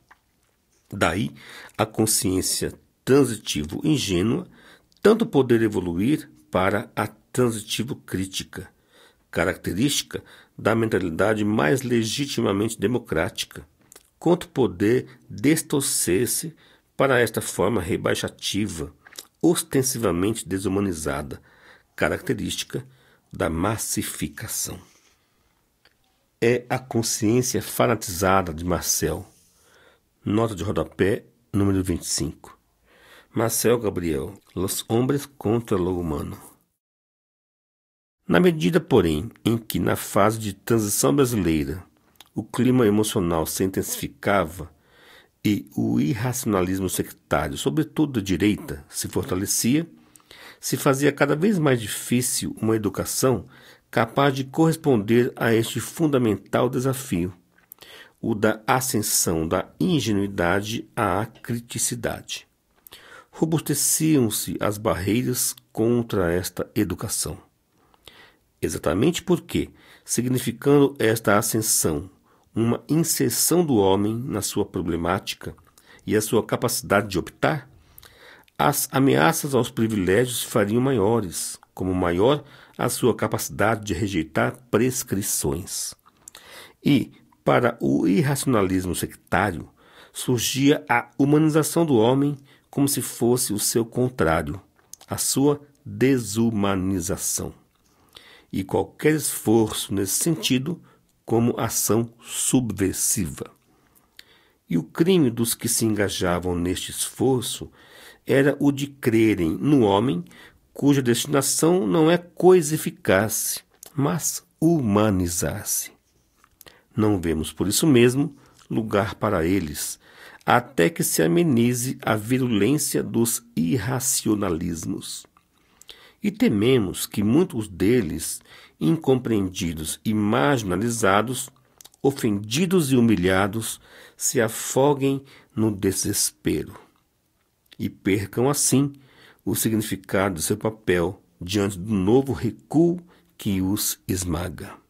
A: Daí a consciência transitivo ingênua tanto poder evoluir para a transitivo crítica, característica da mentalidade mais legitimamente democrática, quanto poder distorcer-se para esta forma rebaixativa, ostensivamente desumanizada, característica da massificação. É a consciência fanatizada de Marcel. Nota de rodapé, número 25. Marcel Gabriel, Los Hombres contra lo Humano. Na medida, porém, em que na fase de transição brasileira o clima emocional se intensificava e o irracionalismo sectário, sobretudo da direita, se fortalecia, se fazia cada vez mais difícil uma educação capaz de corresponder a este fundamental desafio, o da ascensão da ingenuidade à criticidade. Robusteciam-se as barreiras contra esta educação. Exatamente porque, significando esta ascensão uma inserção do homem na sua problemática e a sua capacidade de optar, as ameaças aos privilégios se fariam maiores, como maior a sua capacidade de rejeitar prescrições. E, para o irracionalismo sectário, surgia a humanização do homem como se fosse o seu contrário, a sua desumanização. E qualquer esforço nesse sentido como ação subversiva. E o crime dos que se engajavam neste esforço era o de crerem no homem cuja destinação não é coisificar-se, mas humanizar-se. Não vemos, por isso mesmo, lugar para eles, até que se amenize a virulência dos irracionalismos. E tememos que muitos deles, incompreendidos e marginalizados, ofendidos e humilhados, se afoguem no desespero e percam assim o significado de seu papel diante do novo recuo que os esmaga.